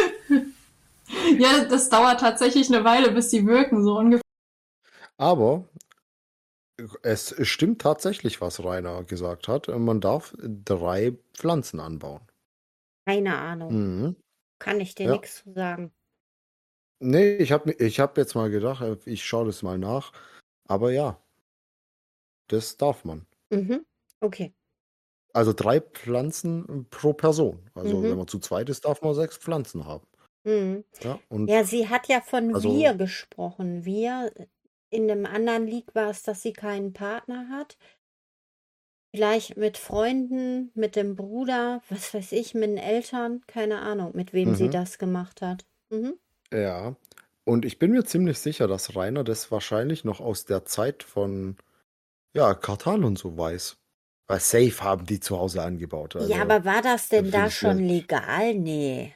Ja, das dauert tatsächlich eine Weile, bis die wirken, so ungefähr. Aber es stimmt tatsächlich, was Rainer gesagt hat. Man darf drei Pflanzen anbauen. Keine Ahnung. Mhm. Kann ich dir Ja. nichts zu sagen. Nee, ich habe ich hab jetzt mal gedacht, ich schaue das mal nach. Aber ja, das darf man. Mhm. Okay. Also drei Pflanzen pro Person. Also Mhm. wenn man zu zweit ist, darf man sechs Pflanzen haben. Mhm. Ja, und Ja, sie hat ja von also, wir gesprochen. Wir, in einem anderen Lied war es, dass sie keinen Partner hat. Vielleicht mit Freunden, mit dem Bruder, was weiß ich, mit den Eltern, keine Ahnung, mit wem sie mhm, das gemacht hat. Mhm. ja. Und ich bin mir ziemlich sicher, dass Rainer das wahrscheinlich noch aus der Zeit von, ja, Kartal und so weiß. Weil safe haben die zu Hause angebaut. Ja, Also aber war das denn für da das schon Geld legal? Nee.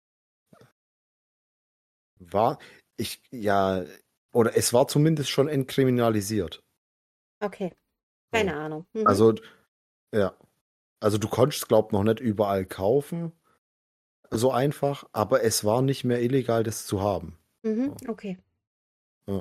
war, ich, ja, oder es war zumindest schon entkriminalisiert. Okay, So. keine Ahnung. Mhm. Also, ja. Also du konntest, glaub noch nicht überall kaufen, so einfach, aber es war nicht mehr illegal, das zu haben. Mhm. So. Okay. Ja.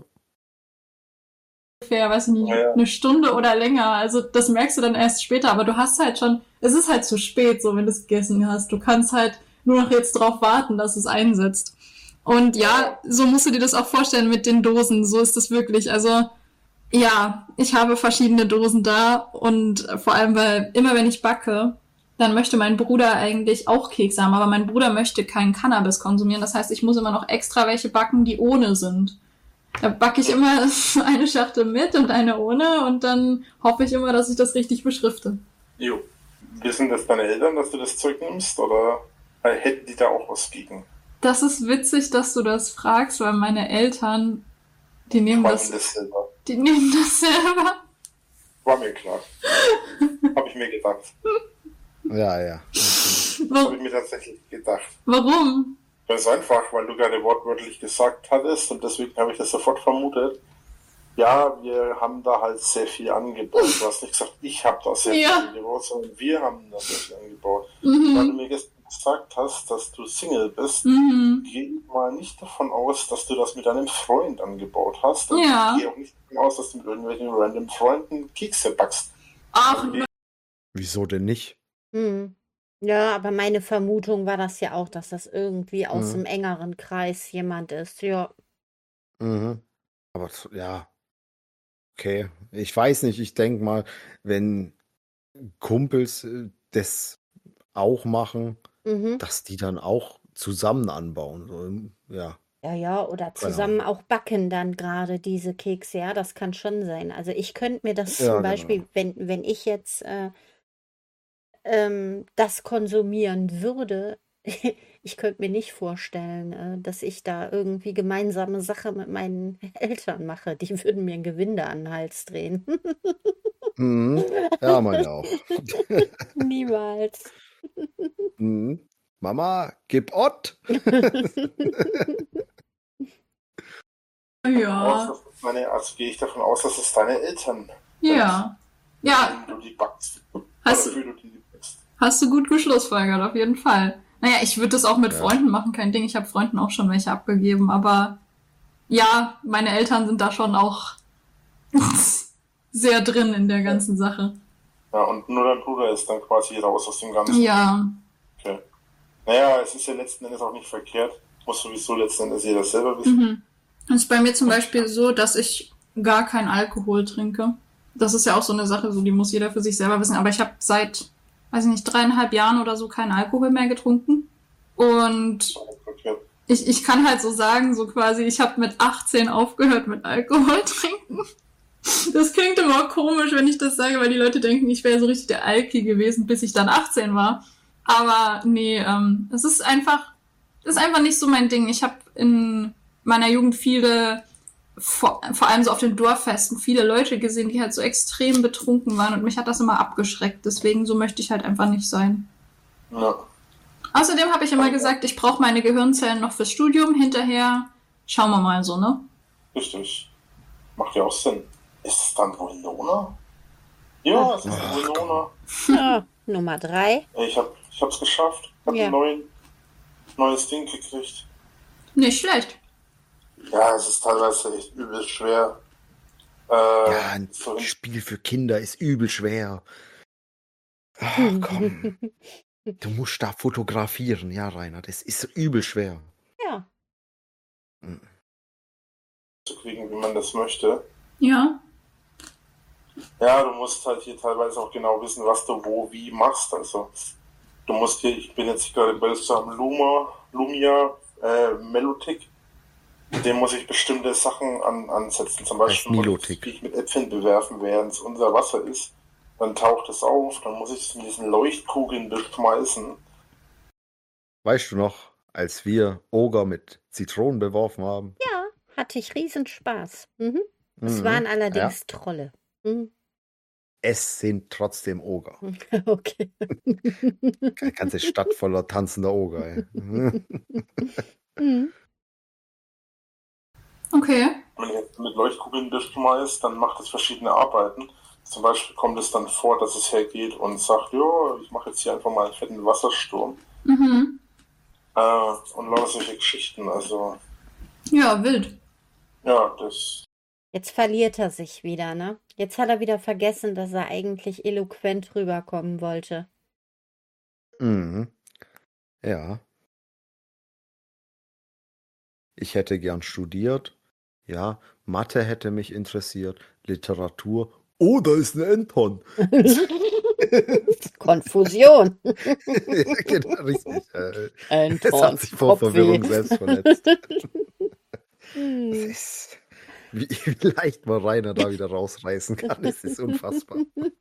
Ungefähr, weiß ich nicht, Naja, eine Stunde oder länger. Also das merkst du dann erst später, aber du hast halt schon, es ist halt zu spät, so wenn du es gegessen hast. Du kannst halt nur noch jetzt drauf warten, dass es einsetzt. Und ja, so musst du dir das auch vorstellen mit den Dosen. So ist das wirklich. Also ja, ich habe verschiedene Dosen da und vor allem, weil immer wenn ich backe, dann möchte mein Bruder eigentlich auch Kekse haben, aber mein Bruder möchte keinen Cannabis konsumieren. Das heißt, ich muss immer noch extra welche backen, die ohne sind. Da backe ich immer eine Schachtel mit und eine ohne und dann hoffe ich immer, dass ich das richtig beschrifte. jo. Wissen das deine Eltern, dass du das Zeug nimmst, oder äh, hätten die da auch was gegen? Das ist witzig, dass du das fragst, weil meine Eltern, die nehmen Träumen das, das selber. die nehmen das selber. War mir klar. Habe ich mir gedacht. Ja, ja. Habe ich mir tatsächlich gedacht. Warum? Ganz einfach, weil du gerade wortwörtlich gesagt hattest und deswegen habe ich das sofort vermutet. Ja, wir haben da halt sehr viel angebaut. Du hast nicht gesagt, ich habe da sehr Ja. viel angebaut, sondern wir haben da sehr viel angebaut. Weil du Mhm. mir gestern gesagt hast, dass du Single bist, Mhm. gehe ich mal nicht davon aus, dass du das mit deinem Freund angebaut hast. Und Ja. ich gehe auch nicht davon aus, dass du mit irgendwelchen random Freunden Kekse backst. Ach, Okay. Wieso denn nicht? Hm. Ja, aber meine Vermutung war das ja auch, dass das irgendwie aus Mhm. dem engeren Kreis jemand ist. Ja. Mhm. Aber z- ja, okay. Ich weiß nicht, ich denke mal, wenn Kumpels äh, das auch machen, Mhm. dass die dann auch zusammen anbauen. So, ja, Ja, ja, oder keine zusammen Ahnung. auch backen dann gerade diese Kekse. Ja, das kann schon sein. Also ich könnte mir das Ja, zum genau. Beispiel, wenn, wenn ich jetzt äh, ähm, das konsumieren würde, ich könnte mir nicht vorstellen, äh, dass ich da irgendwie gemeinsame Sache mit meinen Eltern mache. Die würden mir ein Gewinde an den Hals drehen. Mhm. Ja, meine auch. Niemals. Mhm. Mama, gib Ott. ja. Aus, dass meine, also gehe ich davon aus, dass es deine Eltern Ja. Ja, wenn du die backst. Hast- Oder für du die backst. hast du gut geschlussfolgert, auf jeden Fall. Naja, ich würde das auch mit Ja. Freunden machen, kein Ding. Ich habe Freunden auch schon welche abgegeben, aber ja, meine Eltern sind da schon auch sehr drin in der ganzen Sache. Ja, und nur dein Bruder ist dann quasi raus aus dem Ganzen. Ja, Okay. Naja, es ist ja letzten Endes auch nicht verkehrt. Muss sowieso letzten Endes jeder selber wissen. mhm. Es ist bei mir zum Beispiel so, dass ich gar keinen Alkohol trinke. Das ist ja auch so eine Sache, so die muss jeder für sich selber wissen. Aber ich habe seit, weiß ich nicht, dreieinhalb Jahren oder so keinen Alkohol mehr getrunken. Und ich, ich kann halt so sagen, so quasi, ich habe mit achtzehn aufgehört mit Alkohol trinken. Das klingt immer komisch, wenn ich das sage, weil die Leute denken, ich wäre so richtig der Alki gewesen, bis ich dann achtzehn war. Aber nee, ähm, es ist einfach, es ist einfach nicht so mein Ding. Ich habe in meiner Jugend viele, vor, vor allem so auf den Dorffesten, viele Leute gesehen, die halt so extrem betrunken waren und mich hat das immer abgeschreckt. Deswegen, so möchte ich halt einfach nicht sein. Ja. Außerdem habe ich immer gesagt, ich brauche meine Gehirnzellen noch fürs Studium. Hinterher schauen wir mal so, ne? Richtig. Macht ja auch Sinn. Ist es dann Winona? Ja, es ist Ach, Winona. Ja, Nummer drei. Ich hab, ich hab's geschafft. Ich hab Ja. ein neuen, neues Ding gekriegt. Nicht schlecht. Ja, es ist teilweise echt übel schwer. Äh, Ja, ein so Spiel für Kinder ist übel schwer. Ach, komm. Du musst da fotografieren, ja, Rainer. Das ist übel schwer. Ja. zu kriegen, wie man das möchte. Ja. Ja, du musst halt hier teilweise auch genau wissen, was du wo wie machst. Also du musst hier, ich bin jetzt gerade bei am Luma, Lumia, äh, Melotic. Mit dem muss ich bestimmte Sachen an, ansetzen. Zum Beispiel muss Melotic. ich mit Äpfeln bewerfen, während es unser Wasser ist. Dann taucht es auf, dann muss ich es in diesen Leuchtkugeln beschmeißen. Weißt du noch, als wir Oger mit Zitronen beworfen haben? Ja, hatte ich riesen Spaß. Mhm. Es Mhm. waren allerdings Ja. Trolle. Mhm. Es sind trotzdem Oger. Okay. Eine ganze Stadt voller tanzender Oger. Ey. Mhm. Okay. Wenn ich jetzt mit Leuchtkugeln beschmeiß, dann macht es verschiedene Arbeiten. Zum Beispiel kommt es dann vor, dass es hergeht und sagt, ja, ich mache jetzt hier einfach mal einen fetten Wassersturm. Mhm. Äh, und lauter solche Geschichten. Also, Ja, wild. ja, das Jetzt verliert er sich wieder, ne? Jetzt hat er wieder vergessen, dass er eigentlich eloquent rüberkommen wollte. Mhm. Ja. Ich hätte gern studiert. Ja, Mathe hätte mich interessiert. Literatur. Oh, da ist ein Enton. Konfusion. Ja, genau, richtig. Äh, Anton, Es hat sich vor Kopfweh. Verwirrung selbst verletzt. Das Hm. ist, wie, wie leicht man Rainer da wieder rausreißen kann, es ist unfassbar.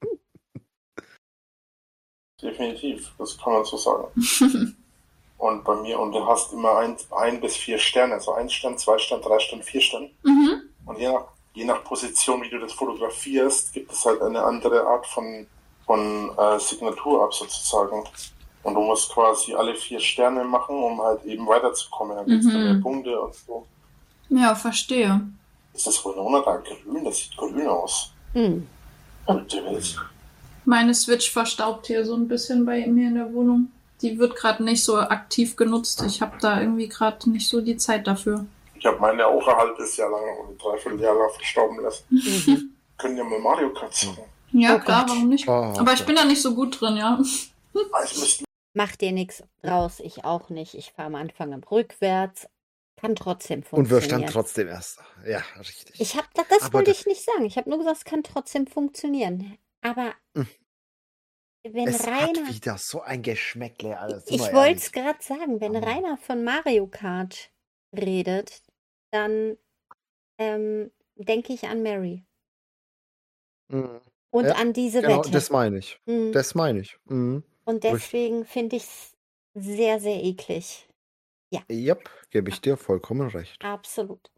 definitiv, das kann man so sagen. Und bei mir, und du hast immer ein, ein bis vier Sterne, also ein Stern, zwei Stern, drei Stern, vier Stern. Mhm. Und je nach, je nach Position, wie du das fotografierst, gibt es halt eine andere Art von, von äh, Signatur ab sozusagen. Und du musst quasi alle vier Sterne machen, um halt eben weiterzukommen. Dann gibt es Mhm. dann mehr Punkte und so. Ja, verstehe. Ist das Winona da grün? Das sieht grün aus. Hm. Bitte Welt. Meine Switch verstaubt hier so ein bisschen bei mir in der Wohnung. Die wird gerade nicht so aktiv genutzt. Ich habe da irgendwie gerade nicht so die Zeit dafür. Ich habe meine auch ein halbes Jahr lang und ein Dreivierteljahr lang verstauben lassen. Mhm. Können ja mal Mario Kart zocken. Ja, Oh klar, Gott. warum nicht? Oh, Aber ich Gott. bin da nicht so gut drin, ja. Ah, ich müsste Macht dir nichts draus, ich auch nicht. Ich fahre am Anfang im Rückwärts. Kann trotzdem Und wir standen funktionieren. trotzdem erst. Ja, richtig. Ich hab, das Aber wollte das- ich nicht sagen. Ich habe nur gesagt, es kann trotzdem funktionieren. Aber Hm. wenn es Rainer. hat wieder so ein Geschmäckle, Alter. sind Ich wir wollte es ehrlich. gerade sagen, wenn Hammer. Rainer von Mario Kart redet, dann ähm, denke ich an Mary. Mhm. Und Ja, an diese Genau, Wette. das meine ich. Mhm. Das meine ich. Mhm. Und deswegen finde ich es sehr, sehr eklig. Yep, gebe ich dir vollkommen recht. Absolut.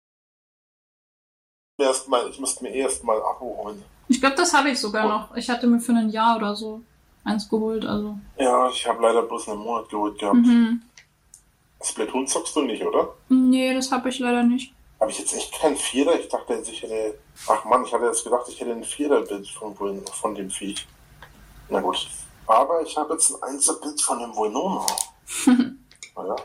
erst mal, ich müsste mir erst mal Abo holen. Ich glaube, das habe ich sogar noch. Ich hatte mir für ein Jahr oder so eins geholt, also. Ja, ich habe leider bloß einen Monat geholt gehabt. Mhm. Splatoon zockst du nicht, oder? Nee, das habe ich leider nicht. Habe ich jetzt echt keinen Vierer? Ich dachte jetzt, ich hätte. Ach Mann, ich hatte jetzt gedacht, ich hätte ein Viererbild von, von dem Viech. Na gut. Aber ich habe jetzt ein Einserbild von dem Winona. Naja.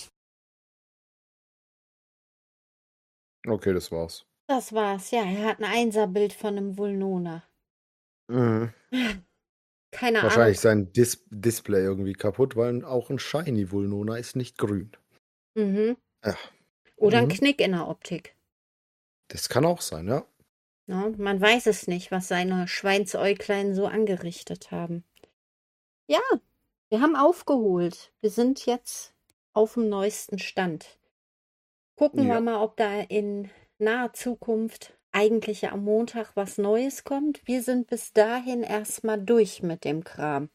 Okay, das war's. Das war's. Ja, er hat ein Einserbild von einem Vulnona. Mhm. Keine Wahrscheinlich sein Dis Display irgendwie kaputt, weil auch ein Shiny Vulnona ist nicht grün. Ahnung. Mhm. Ja. Oder ein Mhm. Knick in der Optik. Das kann auch sein, ja. Ne? Man weiß es nicht, was seine Schweinsäuglein so angerichtet haben. Ja, wir haben aufgeholt. Wir sind jetzt auf dem neuesten Stand. Gucken wir Ja. mal, ob da in naher Zukunft eigentlich ja am Montag was Neues kommt. Wir sind bis dahin erstmal durch mit dem Kram.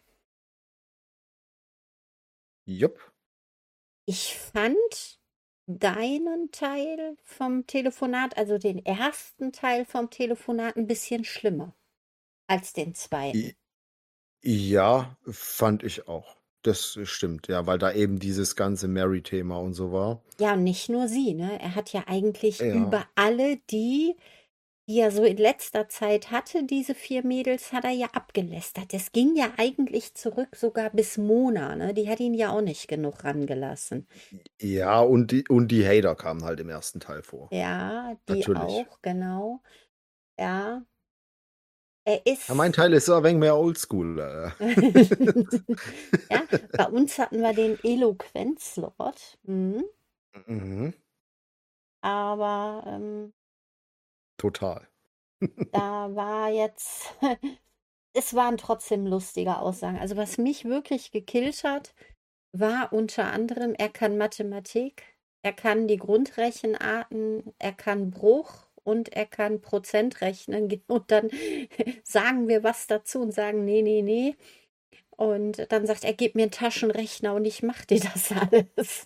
Jupp. Ich fand deinen Teil vom Telefonat, also den ersten Teil vom Telefonat, ein bisschen schlimmer als den zweiten. I- Ja, fand ich auch. Das stimmt, ja, weil da eben dieses ganze Mary-Thema und so war. Ja, und nicht nur sie, ne? Er hat ja eigentlich Ja. über alle die, die er so in letzter Zeit hatte, diese vier Mädels, hat er ja abgelästert. Das ging ja eigentlich zurück sogar bis Mona, ne? Die hat ihn ja auch nicht genug rangelassen. Ja, und die, und die Hater kamen halt im ersten Teil vor. Ja, die Natürlich. auch, genau. Ja. Er ist. Ja, mein Teil ist ein wenig mehr oldschool. Äh. Ja, bei uns hatten wir den Eloquenzlord. Mhm. Mhm, Aber ähm, total. da war jetzt, es waren trotzdem lustige Aussagen. Also was mich wirklich gekillt hat, war unter anderem, er kann Mathematik, er kann die Grundrechenarten, er kann Bruch und er kann Prozentrechnen. Und dann sagen wir was dazu und sagen, nee, nee, nee. Und dann sagt er, gib mir einen Taschenrechner und ich mach dir das alles.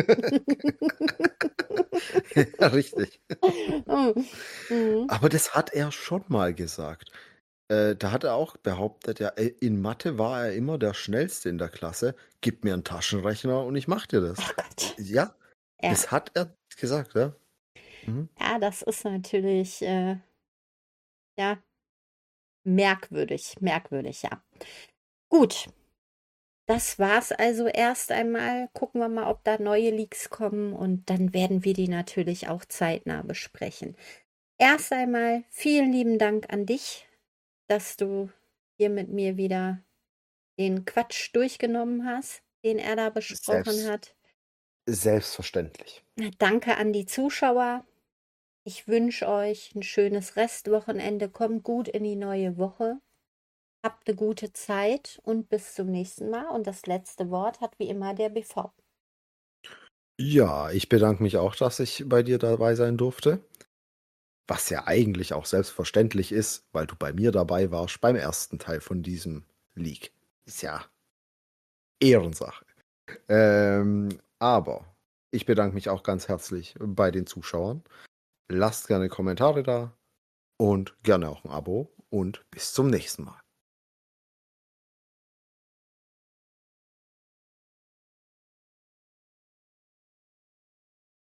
Ja, richtig. Mhm. Aber das hat er schon mal gesagt. Äh, da hat er auch behauptet, ja, äh, in Mathe war er immer der Schnellste in der Klasse. Gib mir einen Taschenrechner und ich mach dir das. Ach Gott. Ja, Ja. das hat er gesagt, ja. Mhm. Ja, das ist natürlich, äh, ja, merkwürdig, merkwürdig, ja. Gut, das war's also erst einmal. Gucken wir mal, ob da neue Leaks kommen und dann werden wir die natürlich auch zeitnah besprechen. Erst einmal vielen lieben Dank an dich, dass du hier mit mir wieder den Quatsch durchgenommen hast, den er da besprochen Selbst- hat. Selbstverständlich. Danke an die Zuschauer. Ich wünsche euch ein schönes Restwochenende. Kommt gut in die neue Woche. Habt eine gute Zeit und bis zum nächsten Mal. Und das letzte Wort hat wie immer der B V. Ja, ich bedanke mich auch, dass ich bei dir dabei sein durfte. Was ja eigentlich auch selbstverständlich ist, weil du bei mir dabei warst beim ersten Teil von diesem Leak. Ist ja Ehrensache. Ähm, aber ich bedanke mich auch ganz herzlich bei den Zuschauern. Lasst gerne Kommentare da und gerne auch ein Abo und bis zum nächsten Mal.